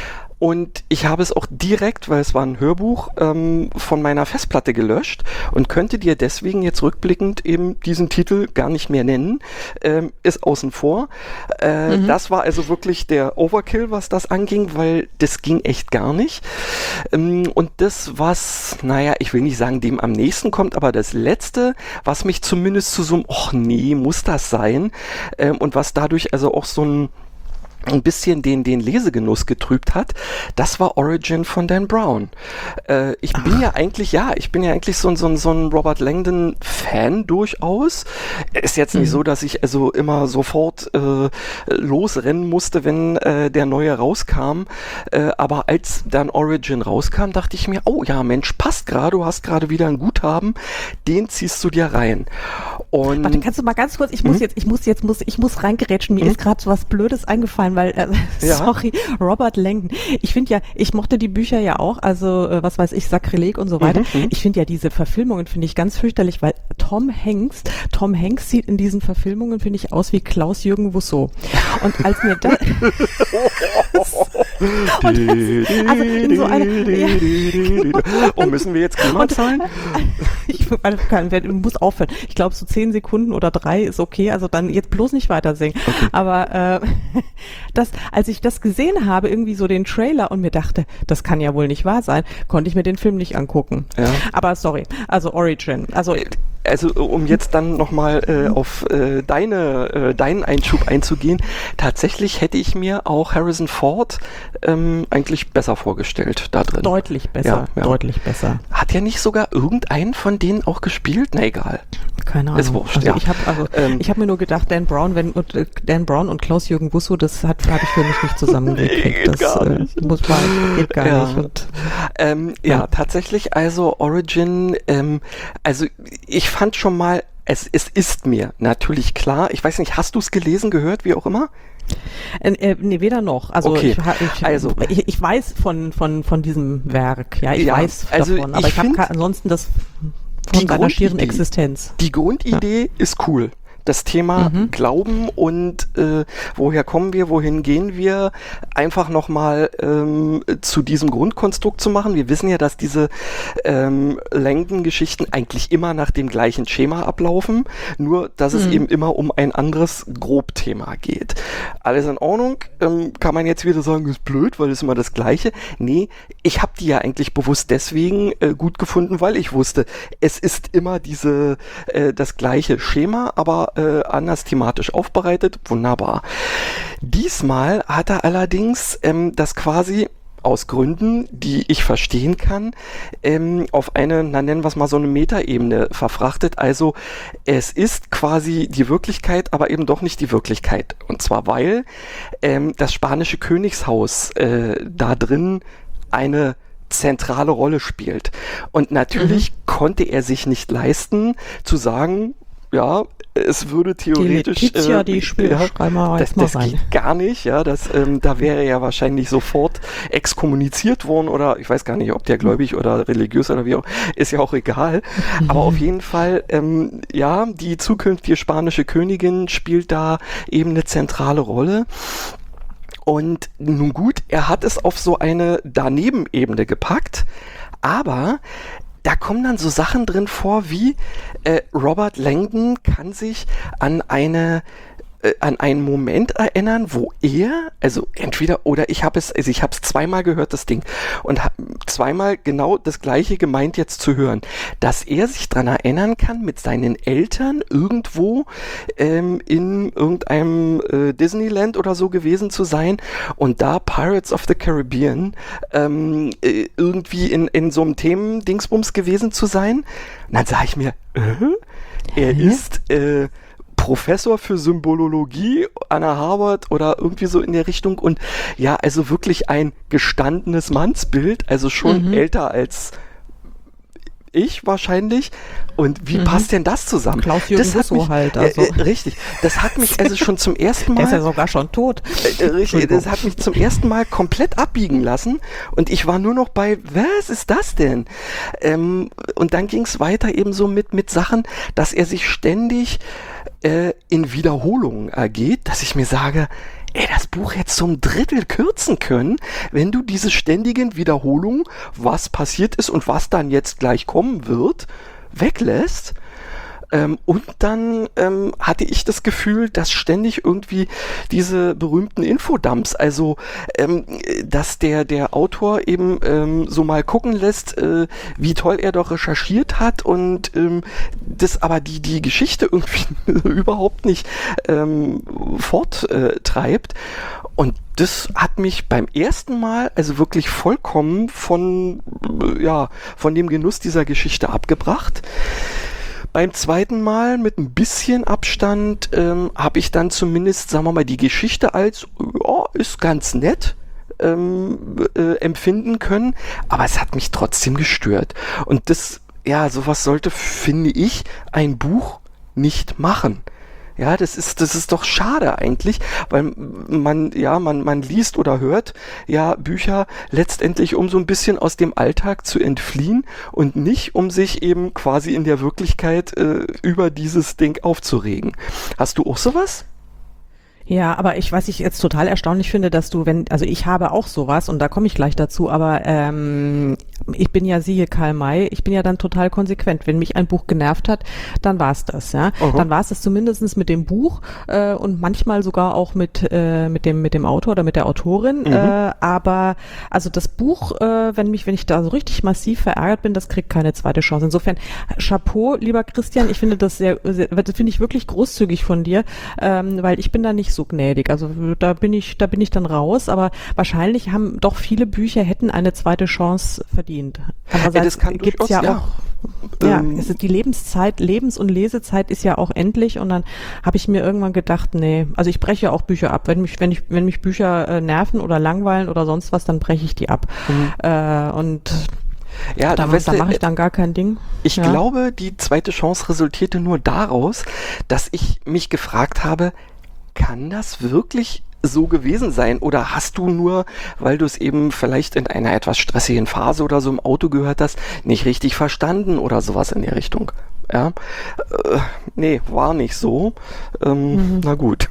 und ich habe es auch direkt, weil es war ein Hörbuch, ähm, von meiner Festplatte gelöscht und könnte dir deswegen jetzt rückblickend eben diesen Titel gar nicht mehr nennen, ähm, ist außen vor. Äh, mhm. Das war also wirklich der Overkill, was das anging, weil das ging echt gar nicht. Ähm, und das, was, naja, ich will nicht sagen, dem am nächsten kommt, aber das Letzte, was mich zumindest zu so einem, och nee, muss das sein, ähm, und was dadurch also auch so ein ein bisschen den, den Lesegenuss getrübt hat, das war Origin von Dan Brown. Äh, ich bin Ach. ja eigentlich, ja, ich bin ja eigentlich so, so, so ein Robert Langdon-Fan durchaus. Ist jetzt nicht mhm. so, dass ich also immer sofort äh, losrennen musste, wenn äh, der neue rauskam. Äh, aber als dann Origin rauskam, dachte ich mir, oh ja, Mensch, passt gerade, du hast gerade wieder ein Guthaben, den ziehst du dir rein. Und Warte, kannst du mal ganz kurz, ich muss mhm. jetzt, ich muss jetzt, muss, ich muss reingerätschen, mir mhm. ist gerade so was Blödes eingefallen, weil, äh, ja. sorry, Robert Langdon. Ich finde ja, ich mochte die Bücher ja auch, also äh, was weiß ich, Sakrileg und so weiter. Mhm. Ich finde ja diese Verfilmungen, finde ich ganz fürchterlich, weil Tom Hanks, Tom Hanks sieht in diesen Verfilmungen, finde ich, aus wie Klaus-Jürgen Wusso. Und als mir da und das, also in so einer, ja. Oh, müssen wir jetzt Klima zahlen? Ich kann, muss aufhören. Ich glaube, so zehn Sekunden oder drei ist okay, also dann jetzt bloß nicht weiter singen. Okay. Aber äh, das, als ich das gesehen habe, irgendwie so den Trailer und mir dachte, das kann ja wohl nicht wahr sein, konnte ich mir den Film nicht angucken. Ja. Aber sorry, also Origin, also Also um jetzt dann nochmal äh, auf äh, deine, äh, deinen Einschub einzugehen, tatsächlich hätte ich mir auch Harrison Ford ähm, eigentlich besser vorgestellt da drin. Deutlich besser, ja, ja. deutlich besser. Hat ja nicht sogar irgendeinen von denen auch gespielt? Na egal. Keine Ahnung. Ist wurscht, also ja. Ich habe also, ähm, ich hab mir nur gedacht, Dan Brown, wenn, und, äh, Dan Brown und Klaus-Jürgen Wusso, das hat habe ich für mich nicht zusammengekriegt. Nee, das äh, muss man, geht gar ja. nicht. Und, ähm, ja, ja, tatsächlich, also Origin, ähm, also ich fand schon mal, es, es ist mir natürlich klar, ich weiß nicht, hast du es gelesen, gehört, wie auch immer? Äh, äh, nee, weder noch. Also, okay. ich, ich, also ich, ich weiß von, von, von diesem Werk, ja, ich ja, weiß also davon, aber ich, ich habe ansonsten das von seiner schieren Existenz. Die Grundidee ja. ist cool. Das Thema mhm. Glauben und äh, woher kommen wir, wohin gehen wir, einfach nochmal ähm, zu diesem Grundkonstrukt zu machen. Wir wissen ja, dass diese ähm, Langdon-Geschichten eigentlich immer nach dem gleichen Schema ablaufen, nur dass mhm. es eben immer um ein anderes Grobthema geht. Alles in Ordnung, ähm, kann man jetzt wieder sagen, ist blöd, weil es immer das Gleiche. Nee, ich habe die ja eigentlich bewusst deswegen äh, gut gefunden, weil ich wusste, es ist immer diese äh, das gleiche Schema, aber Äh, anders thematisch aufbereitet, wunderbar. Diesmal hat er allerdings ähm, das quasi aus Gründen, die ich verstehen kann, ähm, auf eine, na nennen wir es mal so eine Metaebene verfrachtet. Also es ist quasi die Wirklichkeit, aber eben doch nicht die Wirklichkeit. Und zwar, weil ähm, das spanische Königshaus äh, da drin eine zentrale Rolle spielt. Und natürlich mhm. konnte er sich nicht leisten, zu sagen, ja, es würde theoretisch... Die Letizia, äh, die Spielschreiber, das, das geht gar nicht, ja, das, ähm, da wäre er ja wahrscheinlich sofort exkommuniziert worden oder ich weiß gar nicht, ob der gläubig oder religiös oder wie auch, ist ja auch egal, mhm. aber auf jeden Fall, ähm, ja, die zukünftige spanische Königin spielt da eben eine zentrale Rolle. Und nun gut, er hat es auf so eine Daneben-Ebene gepackt, aber da kommen dann so Sachen drin vor, wie äh, Robert Langdon kann sich an eine äh, an einen Moment erinnern, wo er, also entweder, oder ich habe es, also ich habe es zweimal gehört, das Ding, und habe zweimal genau das Gleiche gemeint jetzt zu hören, dass er sich dran erinnern kann, mit seinen Eltern irgendwo ähm, in irgendeinem äh, Disneyland oder so gewesen zu sein und da Pirates of the Caribbean ähm, äh, irgendwie in, in so einem Themen-Dingsbums gewesen zu sein. Und dann sage ich mir, äh, er Hä? ist äh, Professor für Symbolologie an der Harvard oder irgendwie so in der Richtung und ja, also wirklich ein gestandenes Mannsbild, also schon mhm. älter als ich wahrscheinlich. Und wie mhm. passt denn das zusammen? Klaus-Jürgen Wusso halt. Also. Äh, äh, richtig. Das hat mich also schon zum ersten Mal... Der ist ja sogar schon tot. Äh, richtig. Das hat mich zum ersten Mal komplett abbiegen lassen. Und ich war nur noch bei, was ist das denn? Ähm, und dann ging es weiter eben so mit, mit Sachen, dass er sich ständig äh, in Wiederholungen ergeht, dass ich mir sage, ey, das Buch jetzt zum Drittel kürzen können, wenn du diese ständigen Wiederholungen, was passiert ist und was dann jetzt gleich kommen wird, weglässt. Ähm, und dann ähm, hatte ich das Gefühl, dass ständig irgendwie diese berühmten Infodumps, also ähm, dass der, der Autor eben ähm, so mal gucken lässt, äh, wie toll er doch recherchiert hat und ähm, das aber die, die Geschichte irgendwie überhaupt nicht ähm, forttreibt. Und das hat mich beim ersten Mal also wirklich vollkommen von, ja, von dem Genuss dieser Geschichte abgebracht. Beim zweiten Mal mit ein bisschen Abstand ähm, habe ich dann zumindest, sagen wir mal, die Geschichte als, ja, ist ganz nett ähm, äh, empfinden können, aber es hat mich trotzdem gestört. Und das, ja, sowas sollte, finde ich, ein Buch nicht machen. Ja, das ist, das ist doch schade eigentlich, weil man, ja, man, man liest oder hört ja Bücher letztendlich, um so ein bisschen aus dem Alltag zu entfliehen und nicht, um sich eben quasi in der Wirklichkeit äh, über dieses Ding aufzuregen. Hast du auch sowas? Ja, aber ich, was ich jetzt total erstaunlich finde, dass du, wenn, also ich habe auch sowas und da komme ich gleich dazu, aber ähm, ich bin ja, siehe Karl May, ich bin ja dann total konsequent. Wenn mich ein Buch genervt hat, dann war es das, ja. Uh-huh. Dann war es das zumindest mit dem Buch äh, und manchmal sogar auch mit äh, mit dem mit dem Autor oder mit der Autorin. Mhm. Äh, aber also das Buch, äh, wenn mich, wenn ich da so richtig massiv verärgert bin, das kriegt keine zweite Chance. Insofern Chapeau, lieber Christian, ich finde das sehr, sehr das finde ich wirklich großzügig von dir, ähm, weil ich bin da nicht so gnädig. Also da bin ich, da bin ich dann raus, aber wahrscheinlich haben doch viele Bücher hätten eine zweite Chance verdient. Andererseits ja, gibt es ja, ja auch, ja, ähm, es ist die Lebenszeit, Lebens- und Lesezeit ist ja auch endlich und dann habe ich mir irgendwann gedacht, nee, also ich breche auch Bücher ab. Wenn mich, wenn ich, wenn mich Bücher äh, nerven oder langweilen oder sonst was, dann breche ich die ab. Mhm. Äh, und Ja, da, da mache ich dann gar kein Ding. Ich ja. glaube, die zweite Chance resultierte nur daraus, dass ich mich gefragt habe, kann das wirklich so gewesen sein? Oder hast du nur, weil du es eben vielleicht in einer etwas stressigen Phase oder so im Auto gehört hast, nicht richtig verstanden oder sowas in der Richtung? Ja, äh, nee, war nicht so. Ähm, mhm. Na gut.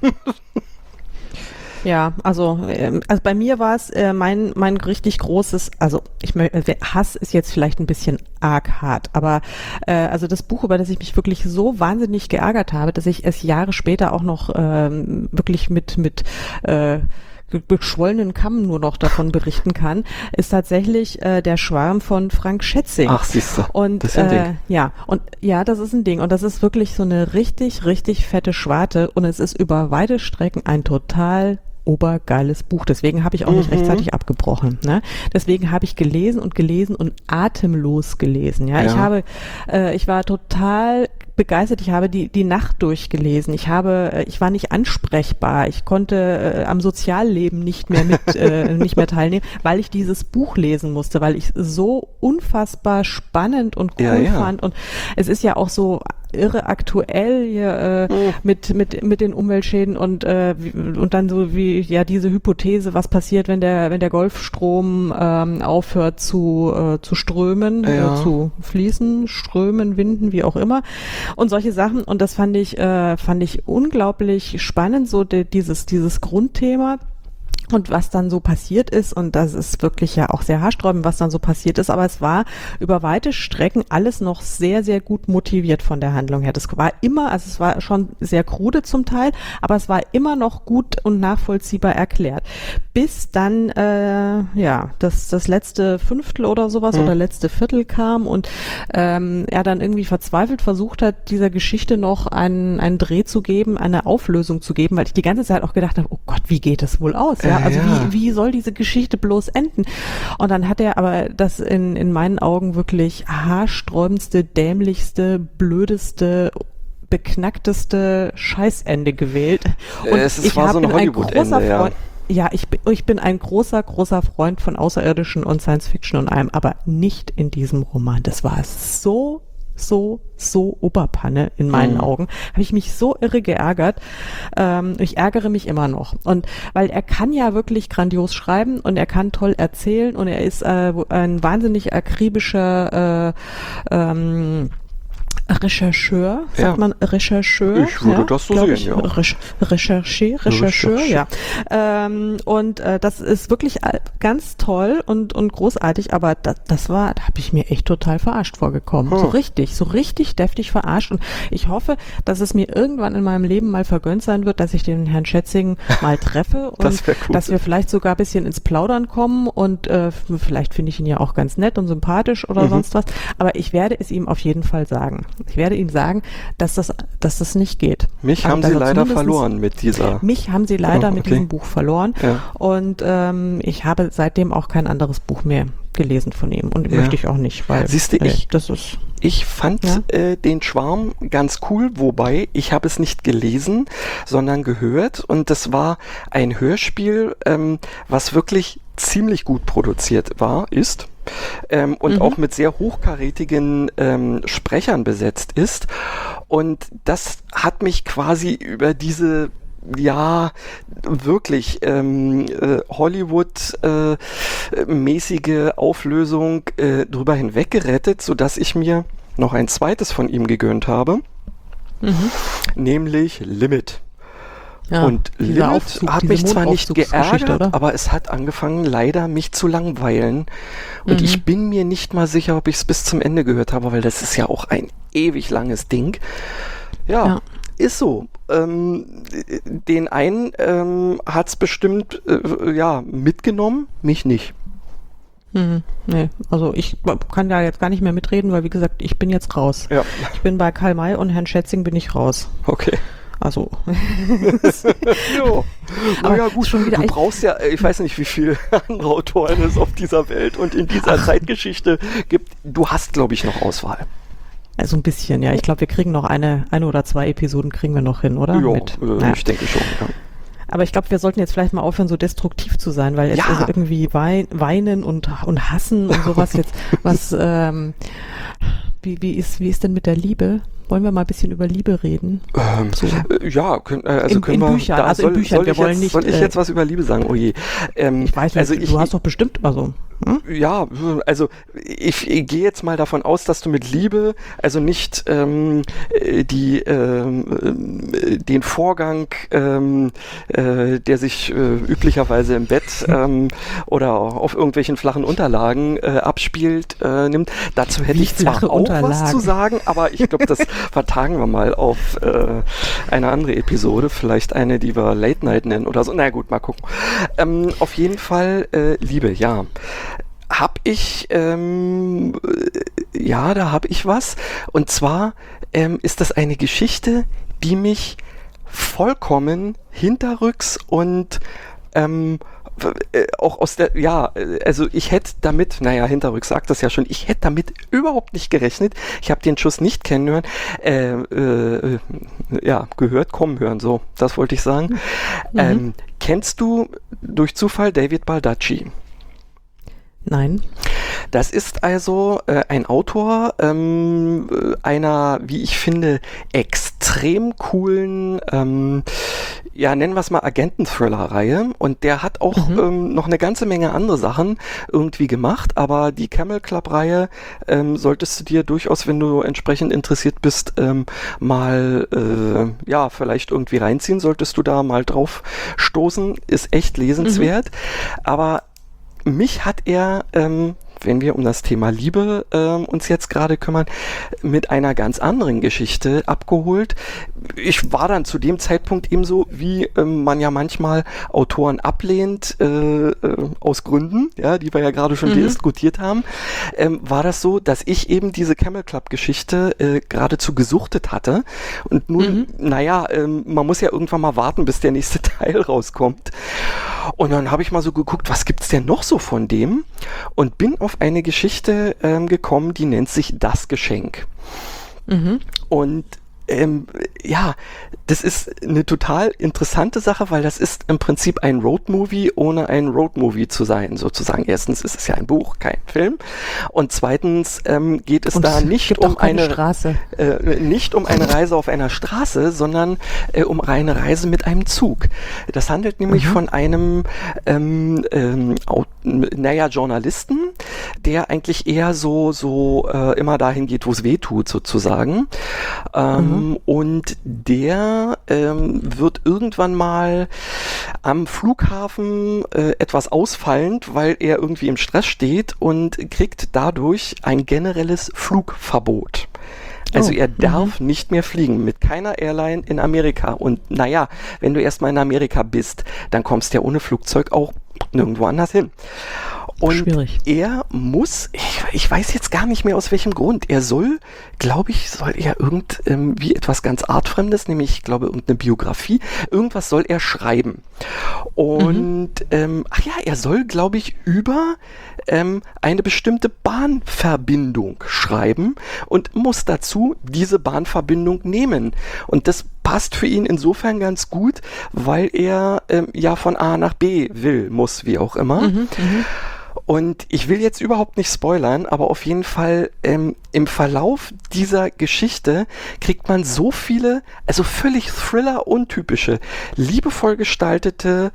Ja, also, äh, also bei mir war es äh, mein mein richtig großes, also ich möchte, Hass ist jetzt vielleicht ein bisschen arg hart, aber äh, also das Buch, über das ich mich wirklich so wahnsinnig geärgert habe, dass ich es Jahre später auch noch ähm, wirklich mit mit äh, geschwollenen Kamm nur noch davon berichten kann, ist tatsächlich äh, der Schwarm von Frank Schätzing. Ach, siehst du, und das ist ein äh, Ding. Ja, und ja, das ist ein Ding und das ist wirklich so eine richtig, richtig fette Schwarte und es ist über weite Strecken ein total obergeiles Buch. Deswegen habe ich auch nicht mhm. rechtzeitig abgebrochen. Ne? Deswegen habe ich gelesen und gelesen und atemlos gelesen. Ja, ja. ich habe, äh, ich war total begeistert. Ich habe die die Nacht durchgelesen. Ich habe, ich war nicht ansprechbar. Ich konnte äh, am Sozialleben nicht mehr mit äh, nicht mehr teilnehmen, weil ich dieses Buch lesen musste, weil ich es so unfassbar spannend und cool ja, ja. fand. Und es ist ja auch so irre aktuell hier äh, mhm. mit mit mit den Umweltschäden und äh, wie, und dann so wie ja diese Hypothese, was passiert, wenn der wenn der Golfstrom ähm, aufhört zu äh, zu strömen, ja. äh, zu fließen, strömen, winden, wie auch immer und solche Sachen und das fand ich äh, fand ich unglaublich spannend, so de, dieses dieses Grundthema. Und was dann so passiert ist, und das ist wirklich ja auch sehr haarsträubend, was dann so passiert ist, aber es war über weite Strecken alles noch sehr, sehr gut motiviert von der Handlung her. Das war immer, also es war schon sehr krude zum Teil, aber es war immer noch gut und nachvollziehbar erklärt. Bis dann, äh, ja, das, das letzte Fünftel oder sowas mhm. oder letzte Viertel kam und ähm, er dann irgendwie verzweifelt versucht hat, dieser Geschichte noch einen, einen Dreh zu geben, eine Auflösung zu geben, weil ich die ganze Zeit auch gedacht habe, oh Gott, wie geht das wohl aus? Ja, also ja. wie, wie soll diese Geschichte bloß enden? Und dann hat er aber das in, in meinen Augen wirklich haarsträubendste, dämlichste, blödeste, beknackteste Scheißende gewählt. Und es ist, ich war so ein ein Hollywood-Ende, ja. Ja, ich bin, ich bin ein großer, großer Freund von Außerirdischen und Science-Fiction und allem, aber nicht in diesem Roman. Das war so so, so Oberpanne in meinen mhm. Augen. Habe ich mich so irre geärgert. Ähm, ich ärgere mich immer noch. Und weil er kann ja wirklich grandios schreiben und er kann toll erzählen und er ist äh, ein wahnsinnig akribischer äh, ähm, Rechercheur, sagt Ja. man Rechercheur? Ich würde das so glaub sehen, ich. ja. Recher- Recherché, Rechercheur, Recherche. ja. Ähm, und äh, das ist wirklich all- ganz toll und, und großartig, aber das, das war, da habe ich mir echt total verarscht vorgekommen. Hm. So richtig, so richtig deftig verarscht. Und ich hoffe, dass es mir irgendwann in meinem Leben mal vergönnt sein wird, dass ich den Herrn Schätzing mal treffe und Das wär cool. dass wir vielleicht sogar ein bisschen ins Plaudern kommen und äh, vielleicht finde ich ihn ja auch ganz nett und sympathisch oder Mhm. sonst was. Aber ich werde es ihm auf jeden Fall sagen. Ich werde ihm sagen, dass das, dass das nicht geht. Mich Also, haben dass sie er leider zumindestens- verloren mit dieser. Mich haben sie leider Oh, mit okay. diesem Buch verloren. Ja. Und ähm, ich habe seitdem auch kein anderes Buch mehr gelesen von ihm. Und Ja. möchte ich auch nicht, weil Siehste, nee, ich- das ist. Ich fand Ja. äh, den Schwarm ganz cool, wobei ich habe es nicht gelesen, sondern gehört und das war ein Hörspiel, ähm, was wirklich ziemlich gut produziert war, ist ähm, und Mhm. auch mit sehr hochkarätigen ähm, Sprechern besetzt ist und das hat mich quasi über diese ja, wirklich ähm, äh, Hollywood-mäßige Auflösung äh, drüber hinweg gerettet, sodass ich mir noch ein zweites von ihm gegönnt habe, Mhm. nämlich Limit. Ja, Und dieser Limit Aufzug, hat diese mich zwar nicht Mondaufzugsgeschichte, geärgert, oder? aber es hat angefangen, leider mich zu langweilen. Und Mhm. ich bin mir nicht mal sicher, ob ich es bis zum Ende gehört habe, weil das ist ja auch ein ewig langes Ding. Ja, Ja. ist so. Ähm, den einen ähm, hat es bestimmt äh, ja, mitgenommen, mich nicht. Mhm. Nee, also ich kann da jetzt gar nicht mehr mitreden, weil wie gesagt, ich bin jetzt raus. Ja, Ich bin bei Karl May und Herrn Schätzing bin ich raus. okay. Also. Jo. Aber Naja, ist gut, schon wieder du echt- brauchst ja, ich weiß nicht, wie viele andere Autoren es auf dieser Welt und in dieser Zeitgeschichte gibt. Du hast, glaube ich, noch Auswahl. Also ein bisschen, ja. Ich glaube, wir kriegen noch eine, eine oder zwei Episoden kriegen wir noch hin, oder? Jo, Mit. äh, Naja. ich denke schon. Ja. Aber ich glaube, wir sollten jetzt vielleicht mal aufhören, so destruktiv zu sein, weil jetzt Ja. also irgendwie wein, weinen und, und hassen und sowas jetzt, was, ähm, wie, wie ist, wie ist denn mit der Liebe? Wollen wir mal ein bisschen über Liebe reden? Ähm, So. äh, ja, können, äh, also In- können in wir. Büchern, da also in soll, Büchern, Soll wir ich wollen jetzt, nicht, Soll ich äh, jetzt was über Liebe sagen? Oh je. Ähm, Ich weiß nicht, also du ich, hast doch bestimmt, also, hm? Ja, also ich, ich gehe jetzt mal davon aus, dass du mit Liebe, also nicht ähm, äh, die ähm, äh, den Vorgang, ähm, äh, der sich äh, üblicherweise im Bett ähm, oder auf irgendwelchen flachen Unterlagen äh, abspielt, äh, nimmt. Dazu hätte Wie ich zwar flache auch was Unterlagen? zu sagen, aber ich glaube, das vertagen wir mal auf äh, eine andere Episode, vielleicht eine, die wir Late Night nennen oder so. Na gut, mal gucken. Ähm, auf jeden Fall äh, Liebe, ja. Hab ich, ähm, äh, ja, da hab ich was. Und zwar ähm, ist das eine Geschichte, die mich vollkommen hinterrücks und ähm, äh, auch aus der, ja, äh, also ich hätte damit, naja, hinterrücks sagt das ja schon, ich hätte damit überhaupt nicht gerechnet. Ich habe den Schuss nicht kennenhören, äh, äh, ja, gehört, kommen hören, so, das wollte ich sagen. Mhm. Ähm, kennst du durch Zufall David Baldacci? Nein. Das ist also äh, ein Autor ähm, äh, einer, wie ich finde, extrem coolen, ähm, ja, nennen wir es mal Agenten-Thriller-Reihe. Und der hat auch Mhm. ähm, noch eine ganze Menge andere Sachen irgendwie gemacht. Aber die Camel Club-Reihe ähm, solltest du dir durchaus, wenn du entsprechend interessiert bist, ähm, mal, äh, ja, vielleicht irgendwie reinziehen. Solltest du da mal drauf stoßen. Ist echt lesenswert. Aber mich hat er, ähm, wenn wir um das Thema Liebe ähm, uns jetzt gerade kümmern, mit einer ganz anderen Geschichte abgeholt. Ich war dann zu dem Zeitpunkt ebenso, wie ähm, man ja manchmal Autoren ablehnt, äh, äh, aus Gründen, ja, die wir ja gerade schon Mhm. diskutiert haben, ähm, war das so, dass ich eben diese Camel Club Geschichte äh, geradezu gesuchtet hatte. Und nun, Mhm. naja, ähm, man muss ja irgendwann mal warten, bis der nächste Teil rauskommt. Und dann habe ich mal so geguckt, was gibt's denn noch so von dem? Und bin auf eine Geschichte ähm, gekommen, die nennt sich Das Geschenk. Mhm. Und ähm, ja, das ist eine total interessante Sache, weil das ist im Prinzip ein Roadmovie, ohne ein Roadmovie zu sein, sozusagen. Erstens ist es ja ein Buch, kein Film. Und zweitens ähm, geht es Und da es nicht gibt um auch keine eine Straße. Äh, nicht um eine Reise auf einer Straße, sondern äh, um eine Reise mit einem Zug. Das handelt nämlich Mhm. von einem ähm, ähm, Au- naja, Journalisten, der eigentlich eher so, so äh, immer dahin geht, wo es weh tut, sozusagen. Ähm, Mhm. Und der ähm, wird irgendwann mal am Flughafen äh, etwas ausfallend, weil er irgendwie im Stress steht und kriegt dadurch ein generelles Flugverbot. Also Oh, er darf nicht mehr fliegen mit keiner Airline in Amerika. Und naja, wenn du erstmal in Amerika bist, dann kommst du ja ohne Flugzeug auch nirgendwo anders hin. Und Schwierig. er muss, ich, ich weiß jetzt gar nicht mehr aus welchem Grund, er soll, glaube ich, soll er irgend ähm, wie etwas ganz Artfremdes, nämlich, ich glaube, irgendeine Biografie, irgendwas soll er schreiben. Und, ähm, ach ja, er soll, glaube ich, über ähm, eine bestimmte Bahnverbindung schreiben und muss dazu diese Bahnverbindung nehmen. Und das passt für ihn insofern ganz gut, weil er ähm, ja von A nach B will, muss, wie auch immer. Mhm, mhm. Und ich will jetzt überhaupt nicht spoilern, aber auf jeden Fall ähm, im Verlauf dieser Geschichte kriegt man so viele, also völlig Thriller-untypische, liebevoll gestaltete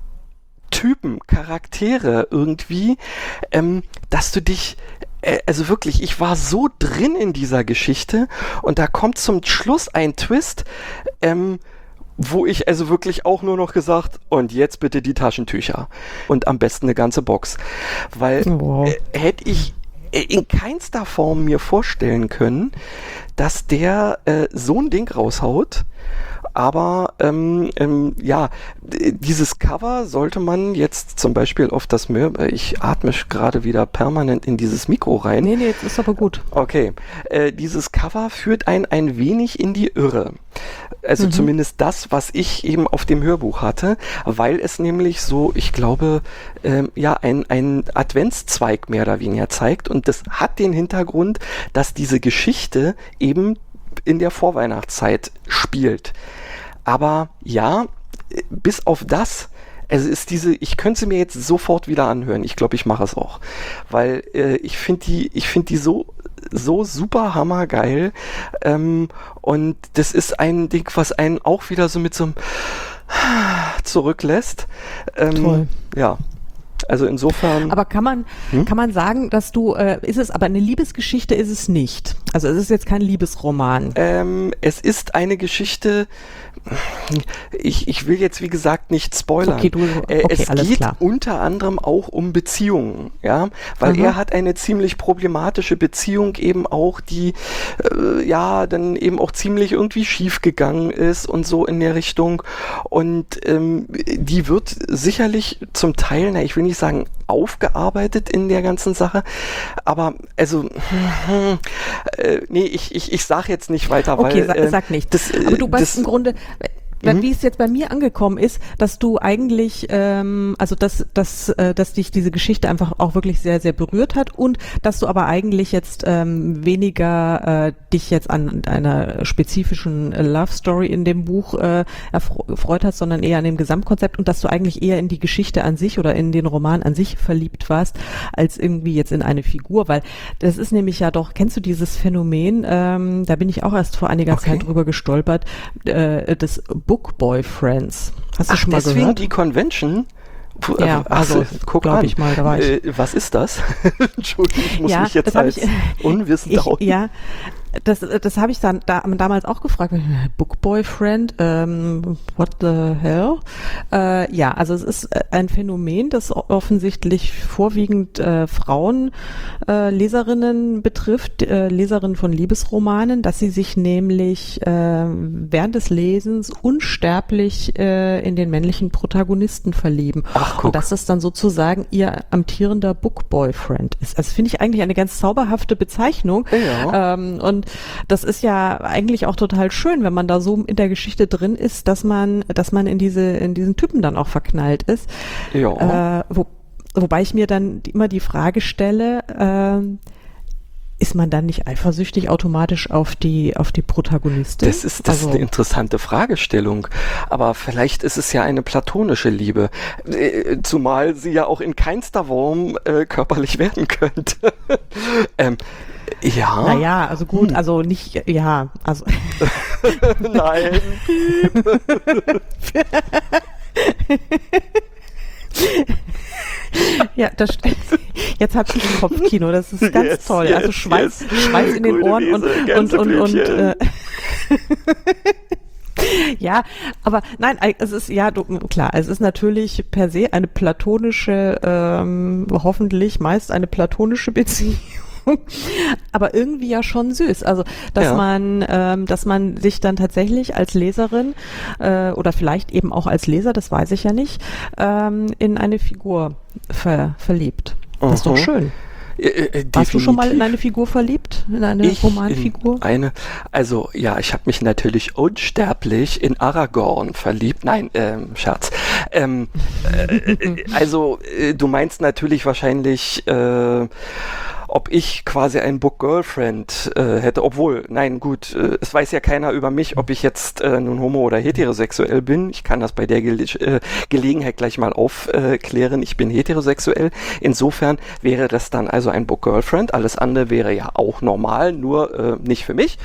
Typen, Charaktere irgendwie, ähm, dass du dich, äh, also wirklich, ich war so drin in dieser Geschichte und da kommt zum Schluss ein Twist, ähm, wo ich also wirklich auch nur noch gesagt, und jetzt bitte die Taschentücher und am besten eine ganze Box, weil Wow. äh, hätte ich in keinster Form mir vorstellen können, dass der äh, so ein Ding raushaut. Aber ähm, ähm, ja, d- dieses Cover sollte man jetzt zum Beispiel auf das Mö- äh, ich atme gerade wieder permanent in dieses Mikro rein. Nee, nee, jetzt ist aber gut. Okay, äh, dieses Cover führt einen ein wenig in die Irre. Also Mhm. zumindest das, was ich eben auf dem Hörbuch hatte, weil es nämlich so, ich glaube, ähm, ja, ein, ein Adventszweig mehr oder weniger zeigt. Und das hat den Hintergrund, dass diese Geschichte eben in der Vorweihnachtszeit spielt. Aber ja, äh, bis auf das, also ist diese, ich könnte sie mir jetzt sofort wieder anhören. Ich glaube, ich mache es auch. Weil äh, ich finde die, ich finde die so, so super hammergeil. Ähm, und das ist ein Ding, was einen auch wieder so mit so einem zurücklässt. Ähm, Toll. Ja. Also insofern. Aber kann man, Hm? kann man sagen, dass du, äh, ist es aber eine Liebesgeschichte, ist es nicht. Also es ist jetzt kein Liebesroman. Ähm, es ist eine Geschichte, ich, ich will jetzt wie gesagt nicht spoilern. Okay, du, Äh, okay, es alles geht klar. unter anderem auch um Beziehungen, ja, weil Mhm. er hat eine ziemlich problematische Beziehung eben auch, die äh, ja dann eben auch ziemlich irgendwie schief gegangen ist und so in der Richtung und ähm, die wird sicherlich zum Teil, na ich will nicht sagen aufgearbeitet in der ganzen Sache, aber also äh, nee, ich, ich, ich sag jetzt nicht weiter, Okay, weil sa äh, sag nicht. das, äh, Aber du weißt das, im Grunde, Mhm. wie es jetzt bei mir angekommen ist, dass du eigentlich, ähm, also dass, dass, äh, dass dich diese Geschichte einfach auch wirklich sehr, sehr berührt hat und dass du aber eigentlich jetzt ähm, weniger äh, dich jetzt an einer spezifischen äh, Love Story in dem Buch äh, erfre- erfreut hast, sondern eher an dem Gesamtkonzept und dass du eigentlich eher in die Geschichte an sich oder in den Roman an sich verliebt warst, als irgendwie jetzt in eine Figur, weil das ist nämlich ja doch, kennst du dieses Phänomen, ähm, da bin ich auch erst vor einiger Okay. Zeit drüber gestolpert, äh, des Book Boyfriends. Hast du ach, schon mal deswegen gehört? die Convention? Puh, Ja, äh, ach also, so, guck glaub an. ich mal, da war ich. Äh, was ist das? Entschuldigung, ich muss Ja, mich jetzt das hab als ich- unwissend Ich, outen. ja, das, das habe ich dann da, damals auch gefragt. Book Boyfriend, ähm, what the hell? Äh, ja, also es ist ein Phänomen, das offensichtlich vorwiegend äh, Frauen, äh, Leserinnen betrifft, äh, Leserinnen von Liebesromanen, dass sie sich nämlich äh, während des Lesens unsterblich äh, in den männlichen Protagonisten verlieben. Ach, guck. Und dass das dann sozusagen ihr amtierender Book Boyfriend ist. Das finde ich eigentlich eine ganz zauberhafte Bezeichnung. Ja. Ähm, und das ist ja eigentlich auch total schön, wenn man da so in der Geschichte drin ist, dass man, dass man in diese, in diesen Typen dann auch verknallt ist. Ja. Äh, wo, wobei ich mir dann immer die Frage stelle, ähm, ist man dann nicht eifersüchtig automatisch auf die, auf die Protagonistin? Das ist, das also, ist eine interessante Fragestellung. Aber vielleicht ist es ja eine platonische Liebe. Äh, zumal sie ja auch in keinster Form äh, körperlich werden könnte. ähm, ja. Naja, also gut, Hm. also nicht, ja, also. Nein. Ja, das stimmt. Jetzt habe ich ein Kopfkino, das ist ganz Yes, toll. yes, also Schweiß, yes. Schweiß in den Grüne Ohren und, Wiese, und, ganze und, und, Blümchen. äh, ja, aber nein, es ist, ja, du, klar, es ist natürlich per se eine platonische, ähm, hoffentlich meist eine platonische Beziehung. Aber irgendwie ja schon süß. Also, dass Ja. man, ähm, dass man sich dann tatsächlich als Leserin äh, oder vielleicht eben auch als Leser, das weiß ich ja nicht, ähm, in eine Figur ver verliebt. Das ist doch Mhm. schön. Äh, äh, Warst du schon mal in definitiv. eine Figur verliebt? In eine Ich Romanfigur? in eine, also ja, ich habe mich natürlich unsterblich in Aragorn verliebt. Nein, ähm, Scherz. Ähm, äh, also äh, du meinst natürlich wahrscheinlich, äh, ob ich quasi ein Book Girlfriend äh, hätte, obwohl, nein, gut, äh, es weiß ja keiner über mich, ob ich jetzt äh, nun homo- oder heterosexuell bin. Ich kann das bei der Gele äh, Gelegenheit gleich mal aufklären. Ich bin heterosexuell. Insofern wäre das dann also ein Book Girlfriend. Alles andere wäre ja auch normal, nur äh, nicht für mich.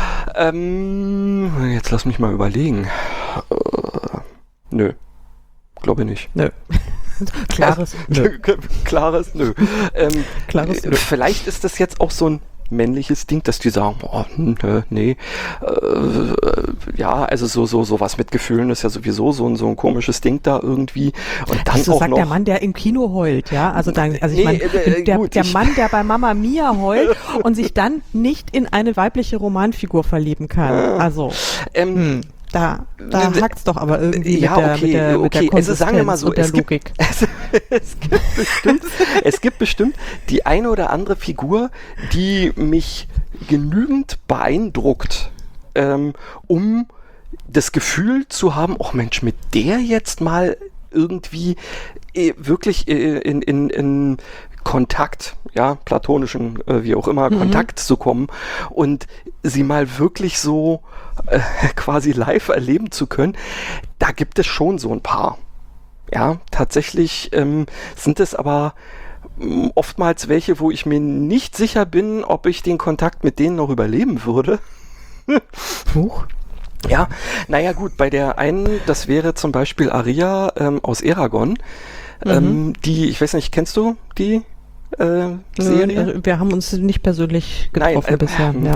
Ähm, jetzt lass mich mal überlegen. Äh, nö, glaube nicht. Nö. Klares Nö. Nö. Klares Nö. Ähm, Klares äh, Nö. Vielleicht ist das jetzt auch so ein männliches Ding, dass die sagen, oh, nö, nee, äh, ja, also so so so was mit Gefühlen ist ja sowieso so ein so ein komisches Ding da irgendwie und dann Also auch sagt noch der Mann, der im Kino heult, ja? Also dann, also ich Nee, meine, äh, der, gut, der ich- Mann, der bei Mama Mia heult und sich dann nicht in eine weibliche Romanfigur verlieben kann. Also, ähm, hm, da, da d- hakt's doch aber irgendwie ja, mit der, okay, mit der, mit der okay. Also sagen wir mal Konsistenz so, und der es gibt, Logik. es, es gibt bestimmt, es gibt bestimmt die eine oder andere Figur, die mich genügend beeindruckt, ähm, um das Gefühl zu haben, oh Mensch, mit der jetzt mal irgendwie äh, wirklich äh, in, in, in Kontakt, ja, platonischen, äh, wie auch immer, Mhm. Kontakt zu kommen und sie mal wirklich so äh, quasi live erleben zu können, da gibt es schon so ein paar. Ja, tatsächlich ähm, sind es aber m, oftmals welche, wo ich mir nicht sicher bin, ob ich den Kontakt mit denen noch überleben würde. Huch. Ja, naja gut, bei der einen, das wäre zum Beispiel Aria ähm, aus Eragon, ähm, die, ich weiß nicht, kennst du die äh, Serie? Nö, wir haben uns nicht persönlich Nein, getroffen äh, bisher. Ja.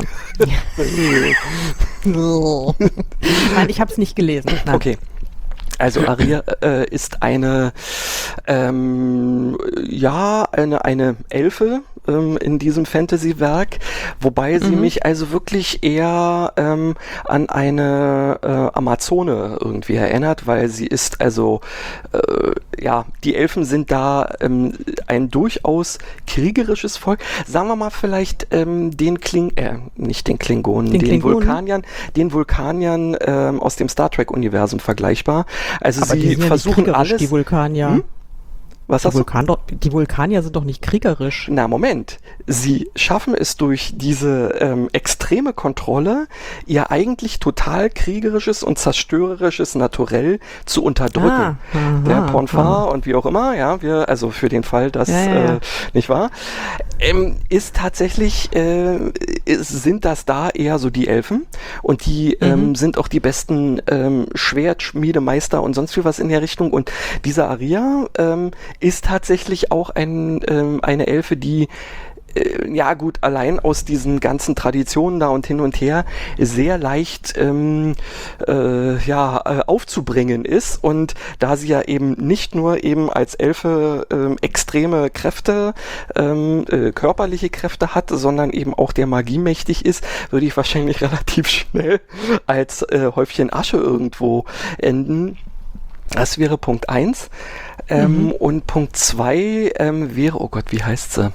Nein, ich habe es nicht gelesen. Nein. Okay. Also Aria äh, ist eine, ähm, ja, eine, eine Elfe ähm, in diesem Fantasy-Werk, wobei sie Mhm. mich also wirklich eher ähm, an eine äh, Amazone irgendwie erinnert, weil sie ist also, äh, ja, die Elfen sind da ähm, ein durchaus kriegerisches Volk. Sagen wir mal vielleicht ähm, den Kling, äh, nicht den Klingonen, Den den, Klingonen? Vulkaniern, den Vulkaniern ähm, aus dem Star Trek-Universum vergleichbar. Also Aber die sie sind ja versuchen nicht kriegerisch, alles. die Vulkanier. Hm? Was Die, hast du? Vulkan doch, die Vulkanier sind doch nicht kriegerisch. Na, Moment. Sie schaffen es durch diese ähm, extreme Kontrolle, ihr eigentlich total kriegerisches und zerstörerisches Naturell zu unterdrücken. Ah, aha, Der Ponfar aha. und wie auch immer, ja, wir, also für den Fall, dass, Ja, ja, ja. Äh, nicht wahr, ähm, ist tatsächlich, äh, ist, sind das da eher so die Elfen und die ähm, Mhm. sind auch die besten ähm, Schwertschmiedemeister und sonst wie was in der Richtung und diese Aria ähm, ist tatsächlich auch ein, ähm, eine Elfe, die äh, ja gut, allein aus diesen ganzen Traditionen da und hin und her sehr leicht ähm, äh, ja, äh, aufzubringen ist und da sie ja eben nicht nur eben als Elfe ähm, extreme Kräfte, ähm, äh, körperliche Kräfte hat, sondern eben auch der Magie mächtig ist, würde ich wahrscheinlich relativ schnell als äh, Häufchen Asche irgendwo enden. Das wäre Punkt eins. Ähm, Mhm. und Punkt zwei ähm, wäre, oh Gott, wie heißt sie?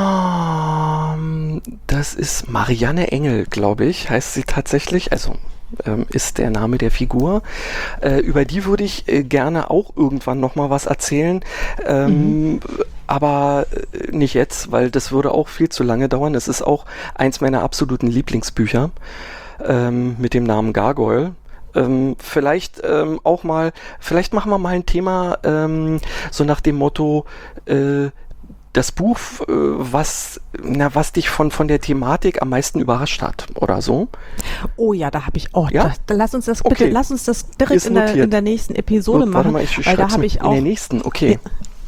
Ah, das ist Marianne Engel, glaube ich, heißt sie tatsächlich. Also ähm, ist der Name der Figur. Äh, über die würde ich äh, gerne auch irgendwann nochmal was erzählen. Ähm, mhm. Aber nicht jetzt, weil das würde auch viel zu lange dauern. Es ist auch eins meiner absoluten Lieblingsbücher ähm, mit dem Namen Gargoyle. Ähm, vielleicht ähm, auch mal, vielleicht machen wir mal ein Thema ähm, so nach dem Motto, äh, das Buch, äh, was, na, was dich von, von der Thematik am meisten überrascht hat oder so. Oh ja, da habe ich, oh, ja? da, da, lass uns das bitte, okay. lass uns das direkt in der, in der nächsten Episode Not, machen. Warte mal, ich weil da habe ich auch in der nächsten, okay.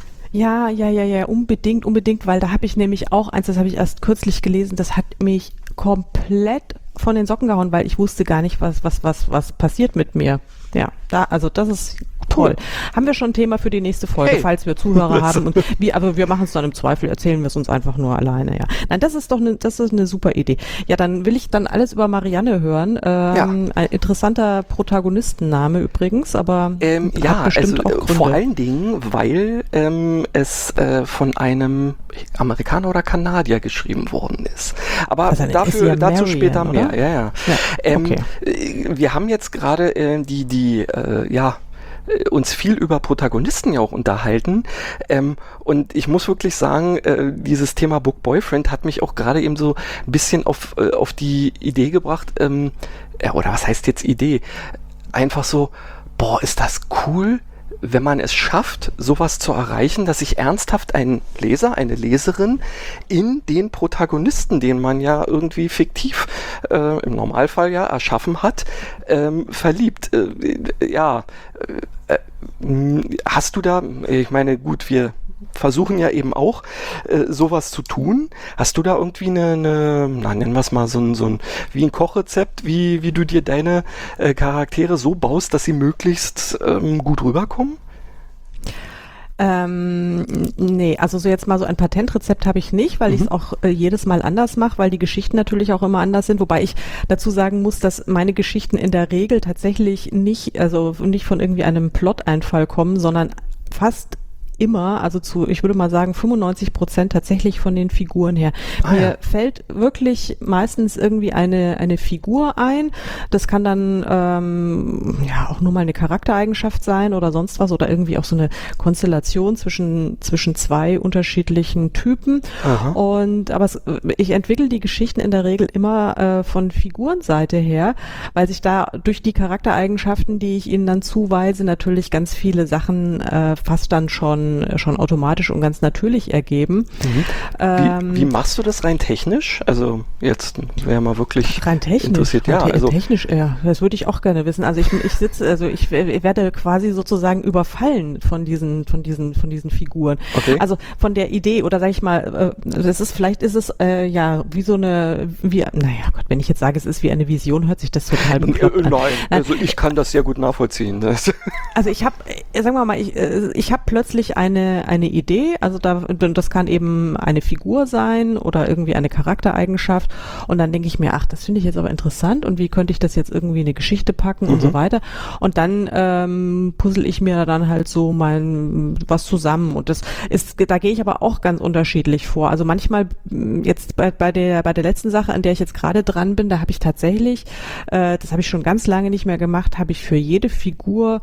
Ja, ja, ja, ja, unbedingt, unbedingt, weil da habe ich nämlich auch eins, das habe ich erst kürzlich gelesen, das hat mich komplett von den Socken gehauen, weil ich wusste gar nicht, was, was, was, was passiert mit mir. Ja, da, also das ist toll. Cool. Haben wir schon ein Thema für die nächste Folge, hey. falls wir Zuhörer haben. Und wir, aber wir machen es dann im Zweifel, erzählen wir es uns einfach nur alleine, ja. Nein, das ist doch eine, das ist eine super Idee. Ja, dann will ich dann alles über Marianne hören. Ähm, ja. Ein interessanter Protagonistenname übrigens, aber ähm, ja, bestimmt also, auch Gründe. Vor allen Dingen, weil ähm, es äh, von einem Amerikaner oder Kanadier geschrieben worden ist. Aber also dafür, ist dazu Marian, später oder? mehr. Ja, ja. ja ähm, okay. Wir haben jetzt gerade äh, die, die, äh, ja, uns viel über Protagonisten ja auch unterhalten. Ähm, und ich muss wirklich sagen, äh, dieses Thema Book Boyfriend hat mich auch gerade eben so ein bisschen auf, äh, auf die Idee gebracht, ähm, äh, oder was heißt jetzt Idee? Einfach so, boah, ist das cool, wenn man es schafft, sowas zu erreichen, dass sich ernsthaft ein Leser, eine Leserin in den Protagonisten, den man ja irgendwie fiktiv äh, im Normalfall ja erschaffen hat, ähm, verliebt. Äh, ja, äh, äh, hast du da, ich meine, gut, wir versuchen ja eben auch äh, sowas zu tun. Hast du da irgendwie eine, eine na, nennen wir es mal so ein, so ein, wie ein Kochrezept, wie, wie du dir deine äh, Charaktere so baust, dass sie möglichst ähm, gut rüberkommen? Ähm, nee, also so jetzt mal so ein Patentrezept habe ich nicht, weil mhm. ich es auch äh, jedes Mal anders mache, weil die Geschichten natürlich auch immer anders sind, wobei ich dazu sagen muss, dass meine Geschichten in der Regel tatsächlich nicht, also nicht von irgendwie einem Plot-Einfall kommen, sondern fast immer, also zu, ich würde mal sagen, fünfundneunzig Prozent tatsächlich von den Figuren her. Ah, Mir ja. fällt wirklich meistens irgendwie eine eine Figur ein. Das kann dann ähm, ja auch nur mal eine Charaktereigenschaft sein oder sonst was oder irgendwie auch so eine Konstellation zwischen zwischen zwei unterschiedlichen Typen. Aha. Und aber es, ich entwickle die Geschichten in der Regel immer äh, von Figurenseite her, weil sich da durch die Charaktereigenschaften, die ich ihnen dann zuweise, natürlich ganz viele Sachen äh, fast dann schon schon automatisch und ganz natürlich ergeben. Mhm. Ähm, wie, wie machst du das rein technisch? Also jetzt wäre mal wirklich rein technisch, interessiert. Rein ja, te- also technisch, ja, das würde ich auch gerne wissen. Also ich, ich sitze, also ich, ich werde quasi sozusagen überfallen von diesen, von diesen, von diesen Figuren. Okay. Also von der Idee oder sag ich mal, äh, das ist vielleicht ist es äh, ja wie so eine, wie, naja Gott, wenn ich jetzt sage, es ist wie eine Vision, hört sich das total bekloppt an. Nein, also ich kann das sehr gut nachvollziehen. Das also ich habe, sagen wir mal, ich, ich habe plötzlich eine eine Idee, also da, das kann eben eine Figur sein oder irgendwie eine Charaktereigenschaft und dann denke ich mir, ach, das finde ich jetzt aber interessant und wie könnte ich das jetzt irgendwie in eine Geschichte packen mhm. und so weiter und dann ähm, puzzle ich mir dann halt so mein was zusammen und das ist, da gehe ich aber auch ganz unterschiedlich vor, also manchmal jetzt bei, bei der bei der letzten Sache, an der ich jetzt gerade dran bin, da habe ich tatsächlich, äh, das habe ich schon ganz lange nicht mehr gemacht, habe ich für jede Figur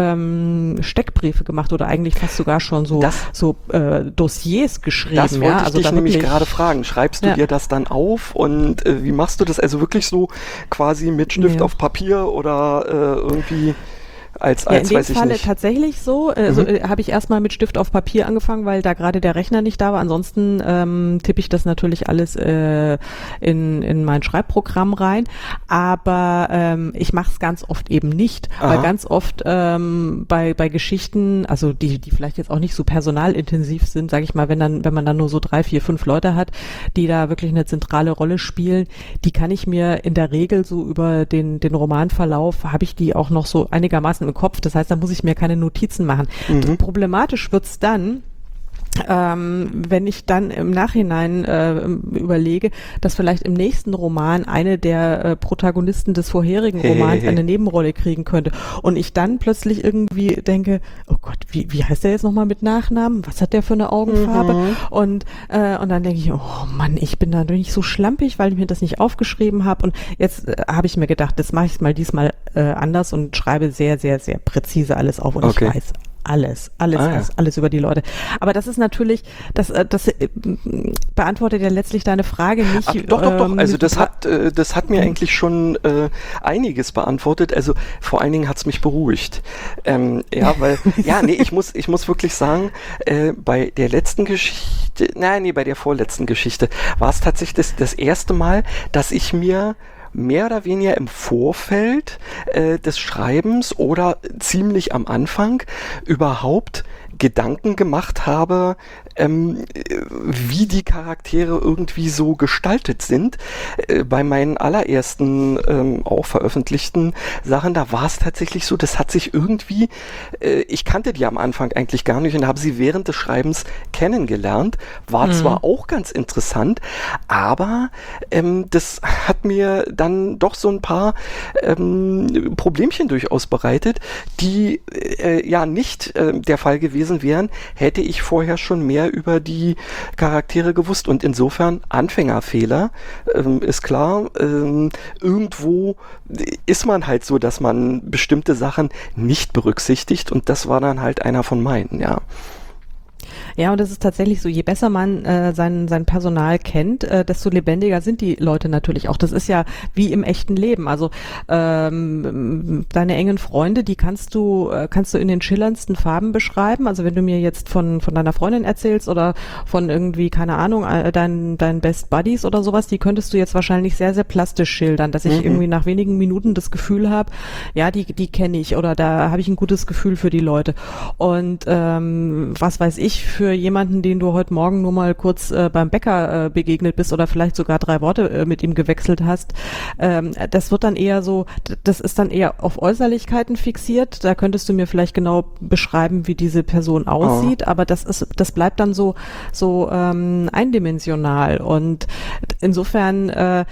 ähm, Steckbriefe gemacht oder eigentlich fast sogar schon so Das, so äh, Dossiers geschrieben. Das wollte ja, ich also dich da nämlich wirklich, gerade fragen. Schreibst du ja. dir das dann auf und äh, wie machst du das? Also wirklich so quasi mit Stift ja. auf Papier oder äh, irgendwie als, als ja, in weiß dem ich Falle nicht. tatsächlich so. Also mhm. äh, habe ich erstmal mit Stift auf Papier angefangen, weil da gerade der Rechner nicht da war. Ansonsten ähm, tippe ich das natürlich alles äh, in, in mein Schreibprogramm rein. Aber ähm, ich mache es ganz oft eben nicht, Aha. weil ganz oft ähm, bei bei Geschichten, also die die vielleicht jetzt auch nicht so personalintensiv sind, sage ich mal, wenn dann wenn man dann nur so drei, vier, fünf Leute hat, die da wirklich eine zentrale Rolle spielen, die kann ich mir in der Regel so über den den Romanverlauf habe ich die auch noch so einigermaßen im Kopf. Das heißt, da muss ich mir keine Notizen machen. Mhm. Problematisch wird's dann, Ähm, wenn ich dann im Nachhinein äh, überlege, dass vielleicht im nächsten Roman eine der äh, Protagonisten des vorherigen Romans eine Nebenrolle kriegen könnte und ich dann plötzlich irgendwie denke, oh Gott, wie, wie heißt der jetzt nochmal mit Nachnamen? Was hat der für eine Augenfarbe? Mhm. Und, äh, und dann denke ich, oh Mann, ich bin da nicht so schlampig, weil ich mir das nicht aufgeschrieben habe und jetzt äh, habe ich mir gedacht, das mache ich mal diesmal äh, anders und schreibe sehr, sehr, sehr präzise alles auf und okay. ich weiß Alles, alles, ah, ja. alles, alles über die Leute. Aber das ist natürlich, das, das äh, beantwortet ja letztlich deine Frage nicht. Ach, doch, doch, doch. Also das hat, äh, das hat mir eigentlich schon äh, einiges beantwortet. Also vor allen Dingen hat's mich beruhigt. Ähm, ja, weil, ja, nee, ich muss, ich muss wirklich sagen, äh, bei der letzten Geschichte, nein, nee, bei der vorletzten Geschichte war es tatsächlich das, das erste Mal, dass ich mir mehr oder weniger im Vorfeld äh, des Schreibens oder ziemlich am Anfang überhaupt Gedanken gemacht habe, ähm, wie die Charaktere irgendwie so gestaltet sind. Äh, bei meinen allerersten ähm, auch veröffentlichten Sachen, da war es tatsächlich so, das hat sich irgendwie, äh, ich kannte die am Anfang eigentlich gar nicht und habe sie während des Schreibens kennengelernt. War mhm. zwar auch ganz interessant, aber ähm, das hat mir dann doch so ein paar ähm, Problemchen durchaus bereitet, die äh, ja nicht äh, der Fall gewesen wären, hätte ich vorher schon mehr über die Charaktere gewusst und insofern Anfängerfehler, ähm, ist klar, ähm, irgendwo ist man halt so, dass man bestimmte Sachen nicht berücksichtigt und das war dann halt einer von meinen, ja. Ja, und das ist tatsächlich so, je besser man äh, sein, sein Personal kennt, äh, desto lebendiger sind die Leute natürlich auch. Das ist ja wie im echten Leben. Also ähm, deine engen Freunde, die kannst du äh, kannst du in den schillerndsten Farben beschreiben. Also wenn du mir jetzt von von deiner Freundin erzählst oder von irgendwie, keine Ahnung, äh, deinen dein Best Buddies oder sowas, die könntest du jetzt wahrscheinlich sehr, sehr plastisch schildern, dass ich mhm. irgendwie nach wenigen Minuten das Gefühl habe, ja, die, die kenne ich oder da habe ich ein gutes Gefühl für die Leute. Und ähm, was weiß ich, für jemanden, den du heute Morgen nur mal kurz äh, beim Bäcker äh, begegnet bist oder vielleicht sogar drei Worte äh, mit ihm gewechselt hast, ähm, das wird dann eher so, das ist dann eher auf Äußerlichkeiten fixiert. Da könntest du mir vielleicht genau beschreiben, wie diese Person aussieht, oh. aber das ist, das bleibt dann so so ähm, eindimensional und insofern äh,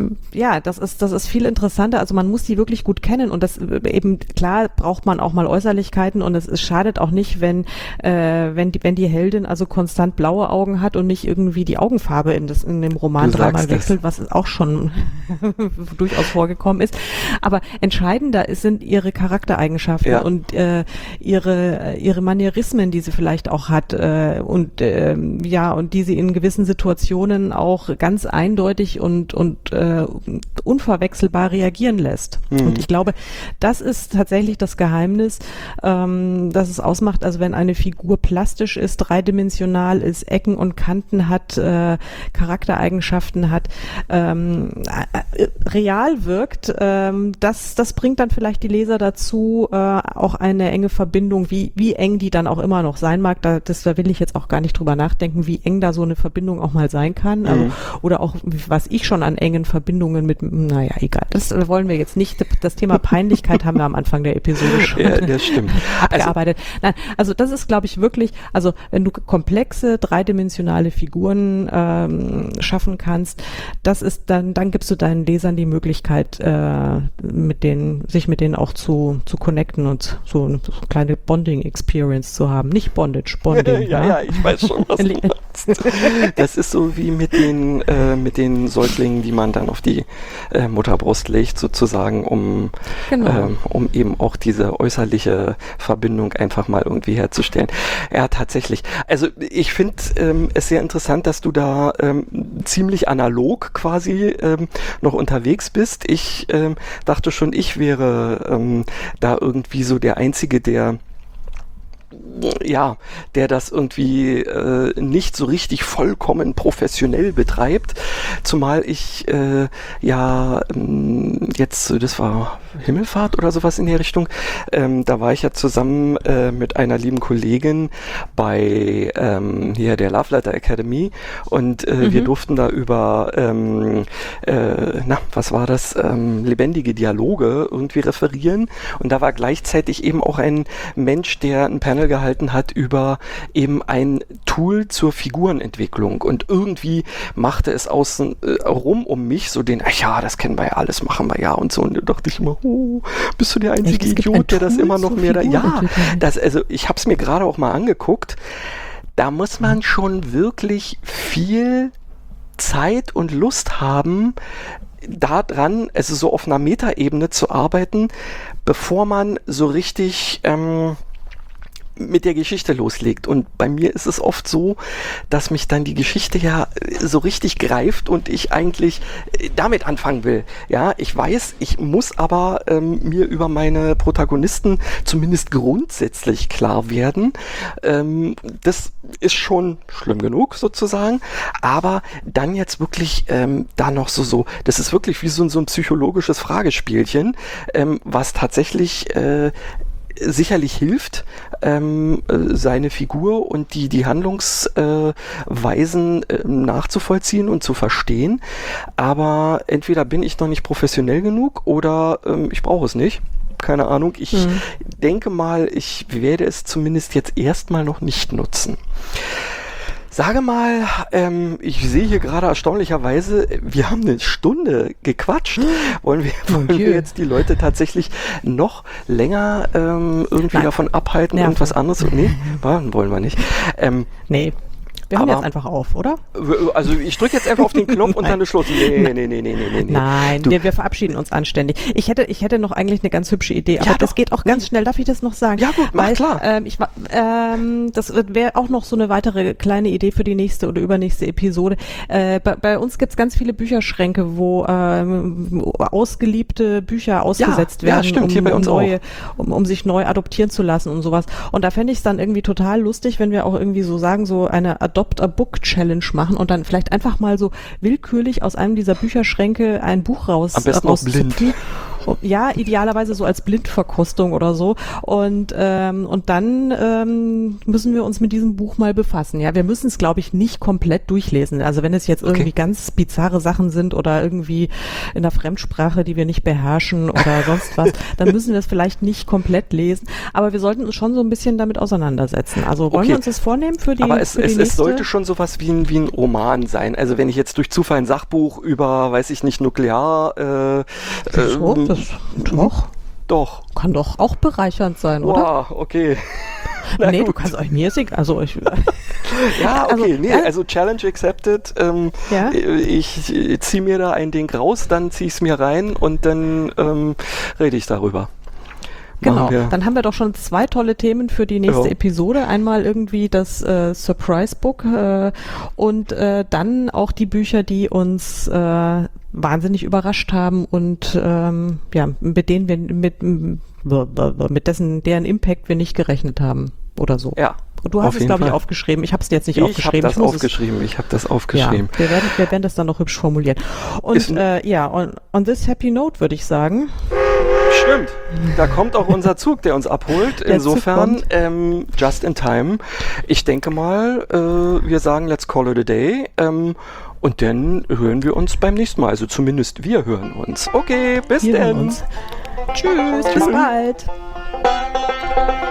ja, das ist das ist viel interessanter. Also man muss die wirklich gut kennen und das eben klar braucht man auch mal Äußerlichkeiten und es, es schadet auch nicht, wenn äh, wenn die wenn die Heldin also konstant blaue Augen hat und nicht irgendwie die Augenfarbe in, das, in dem Roman dreimal wechselt, was auch schon durchaus vorgekommen ist. Aber entscheidender ist, sind ihre Charaktereigenschaften ja. und äh, ihre ihre Manierismen, die sie vielleicht auch hat äh, und äh, ja und die sie in gewissen Situationen auch ganz eindeutig und und äh, unverwechselbar reagieren lässt. Mhm. Und ich glaube, das ist tatsächlich das Geheimnis, ähm, dass es ausmacht. Also wenn eine Figur plastisch ist, dreidimensional ist, Ecken und Kanten hat, äh, Charaktereigenschaften hat, ähm, äh, real wirkt, ähm, das, das bringt dann vielleicht die Leser dazu, äh, auch eine enge Verbindung, wie, wie eng die dann auch immer noch sein mag, da, das, da will ich jetzt auch gar nicht drüber nachdenken, wie eng da so eine Verbindung auch mal sein kann, mhm. also, oder auch, was ich schon an engen Verbindungen mit, naja, egal, das wollen wir jetzt nicht, das Thema Peinlichkeit haben wir am Anfang der Episode schon ja, das stimmt. abgearbeitet. Also, Nein, also das ist, glaube ich, wirklich, also wenn du komplexe, dreidimensionale Figuren ähm, schaffen kannst, das ist dann, dann gibst du deinen Lesern die Möglichkeit, äh, mit denen, sich mit denen auch zu, zu connecten und so eine, so eine kleine Bonding-Experience zu haben. Nicht Bondage, Bonding. ja, ja, ja, ich weiß schon, was du meinst. Das ist so wie mit den, äh, mit den Säuglingen, die man dann auf die äh, Mutterbrust legt, sozusagen, um, genau. ähm, um eben auch diese äußerliche Verbindung einfach mal irgendwie herzustellen. Ja, tatsächlich. Also ich finde ähm, es sehr interessant, dass du da ähm, ziemlich analog quasi ähm, noch unterwegs bist. Ich ähm, dachte schon, ich wäre ähm, da irgendwie so der Einzige, der ja, der das irgendwie äh, nicht so richtig vollkommen professionell betreibt, zumal ich äh, ja ähm, jetzt, das war Himmelfahrt oder sowas in der Richtung, ähm, da war ich ja zusammen äh, mit einer lieben Kollegin bei ähm, hier der Love Letter Academy und äh, mhm. wir durften da über ähm, äh, na, was war das, ähm, lebendige Dialoge irgendwie referieren und da war gleichzeitig eben auch ein Mensch, der ein lange gehalten hat über eben ein Tool zur Figurenentwicklung und irgendwie machte es außen äh, rum um mich so den, ach ja, das kennen wir ja alles, machen wir ja und so. Und da dachte ich immer, oh, bist du der einzige Echt? Idiot, ein der das Tool immer noch zur mehr da... Ja, Figurenentwicklung? das, also ich habe es mir gerade auch mal angeguckt. Da muss man schon wirklich viel Zeit und Lust haben, daran, also so auf einer Metaebene zu arbeiten, bevor man so richtig ähm, mit der Geschichte loslegt. Und bei mir ist es oft so, dass mich dann die Geschichte ja so richtig greift und ich eigentlich damit anfangen will. Ja, ich weiß, ich muss aber ähm, mir über meine Protagonisten zumindest grundsätzlich klar werden. Ähm, das ist schon schlimm genug sozusagen, aber dann jetzt wirklich ähm, da noch so, so, das ist wirklich wie so, so ein psychologisches Fragespielchen, ähm, was tatsächlich äh, sicherlich hilft, ähm, seine Figur und die, die Handlungsweisen äh, nachzuvollziehen und zu verstehen. Aber entweder bin ich noch nicht professionell genug oder ähm, ich brauche es nicht. Keine Ahnung. Ich mhm. denke mal, ich werde es zumindest jetzt erstmal noch nicht nutzen. Sage mal, ähm, ich sehe hier gerade erstaunlicherweise, wir haben eine Stunde gequatscht. Wollen wir, wollen wir jetzt die Leute tatsächlich noch länger ähm, irgendwie Nein. davon abhalten, Nerven. irgendwas anderes? Nee, wollen wir nicht. Ähm, nee. Wir hören jetzt einfach auf, oder? Also ich drücke jetzt einfach auf den Knopf und dann ist Schluss. Nee, nee, nee, nee, nee, nee. Nein, wir, wir verabschieden uns anständig. Ich hätte, ich hätte noch eigentlich eine ganz hübsche Idee, aber ja, das geht auch ganz nee. schnell. Darf ich das noch sagen? Ja gut, mach Weil, klar. Ähm, ich, ähm, das wäre auch noch so eine weitere kleine Idee für die nächste oder übernächste Episode. Äh, bei, bei uns gibt's ganz viele Bücherschränke, wo ähm, ausgeliebte Bücher ausgesetzt ja, werden, ja, stimmt, um, hier bei uns um, neue, auch. Um, um sich neu adoptieren zu lassen und sowas. Und da fände ich es dann irgendwie total lustig, wenn wir auch irgendwie so sagen, so eine Adopt-a-Book-Challenge machen und dann vielleicht einfach mal so willkürlich aus einem dieser Bücherschränke ein Buch raus Am besten auch blind. Ja, idealerweise so als Blindverkostung oder so. Und ähm, und dann ähm, müssen wir uns mit diesem Buch mal befassen. Ja, wir müssen es, glaube ich, nicht komplett durchlesen. Also wenn es jetzt irgendwie okay. ganz bizarre Sachen sind oder irgendwie in der Fremdsprache, die wir nicht beherrschen oder sonst was, dann müssen wir es vielleicht nicht komplett lesen. Aber wir sollten uns schon so ein bisschen damit auseinandersetzen. Also wollen okay. wir uns das vornehmen für die Aber es, für die es, nächste? es sollte schon sowas wie ein, wie ein Roman sein. Also wenn ich jetzt durch Zufall ein Sachbuch über, weiß ich nicht, Nuklear äh, so, äh, das Doch. Doch. Kann doch auch bereichernd sein, wow, oder? Ja, okay. Na nee, gut. Du kannst euch mir ist egal. Also ich. Ja, okay, also, nee, also Challenge accepted. Ähm, ja? Ich, ich ziehe mir da ein Ding raus, dann ziehe ich es mir rein und dann ähm, rede ich darüber. Genau, dann haben wir doch schon zwei tolle Themen für die nächste ja. Episode. Einmal irgendwie das äh, Surprise Book äh, und äh, dann auch die Bücher, die uns äh, wahnsinnig überrascht haben und ähm, ja, mit denen wir mit, mit dessen deren Impact wir nicht gerechnet haben oder so. Ja. Du hast es, glaube ich, aufgeschrieben. Ich habe es jetzt nicht ich aufgeschrieben. Hab das ich aufgeschrieben. Ich habe das aufgeschrieben. Ja, wir, werden, wir werden das dann noch hübsch formulieren. Und äh, ja, on, on this happy note würde ich sagen. Stimmt. Da kommt auch unser Zug, der uns abholt. Der Insofern ähm, just in time. Ich denke mal, äh, wir sagen let's call it a day. Ähm, und dann hören wir uns beim nächsten Mal. Also zumindest wir hören uns. Okay, bis wir dann. Tschüss, Tschüss, bis bald.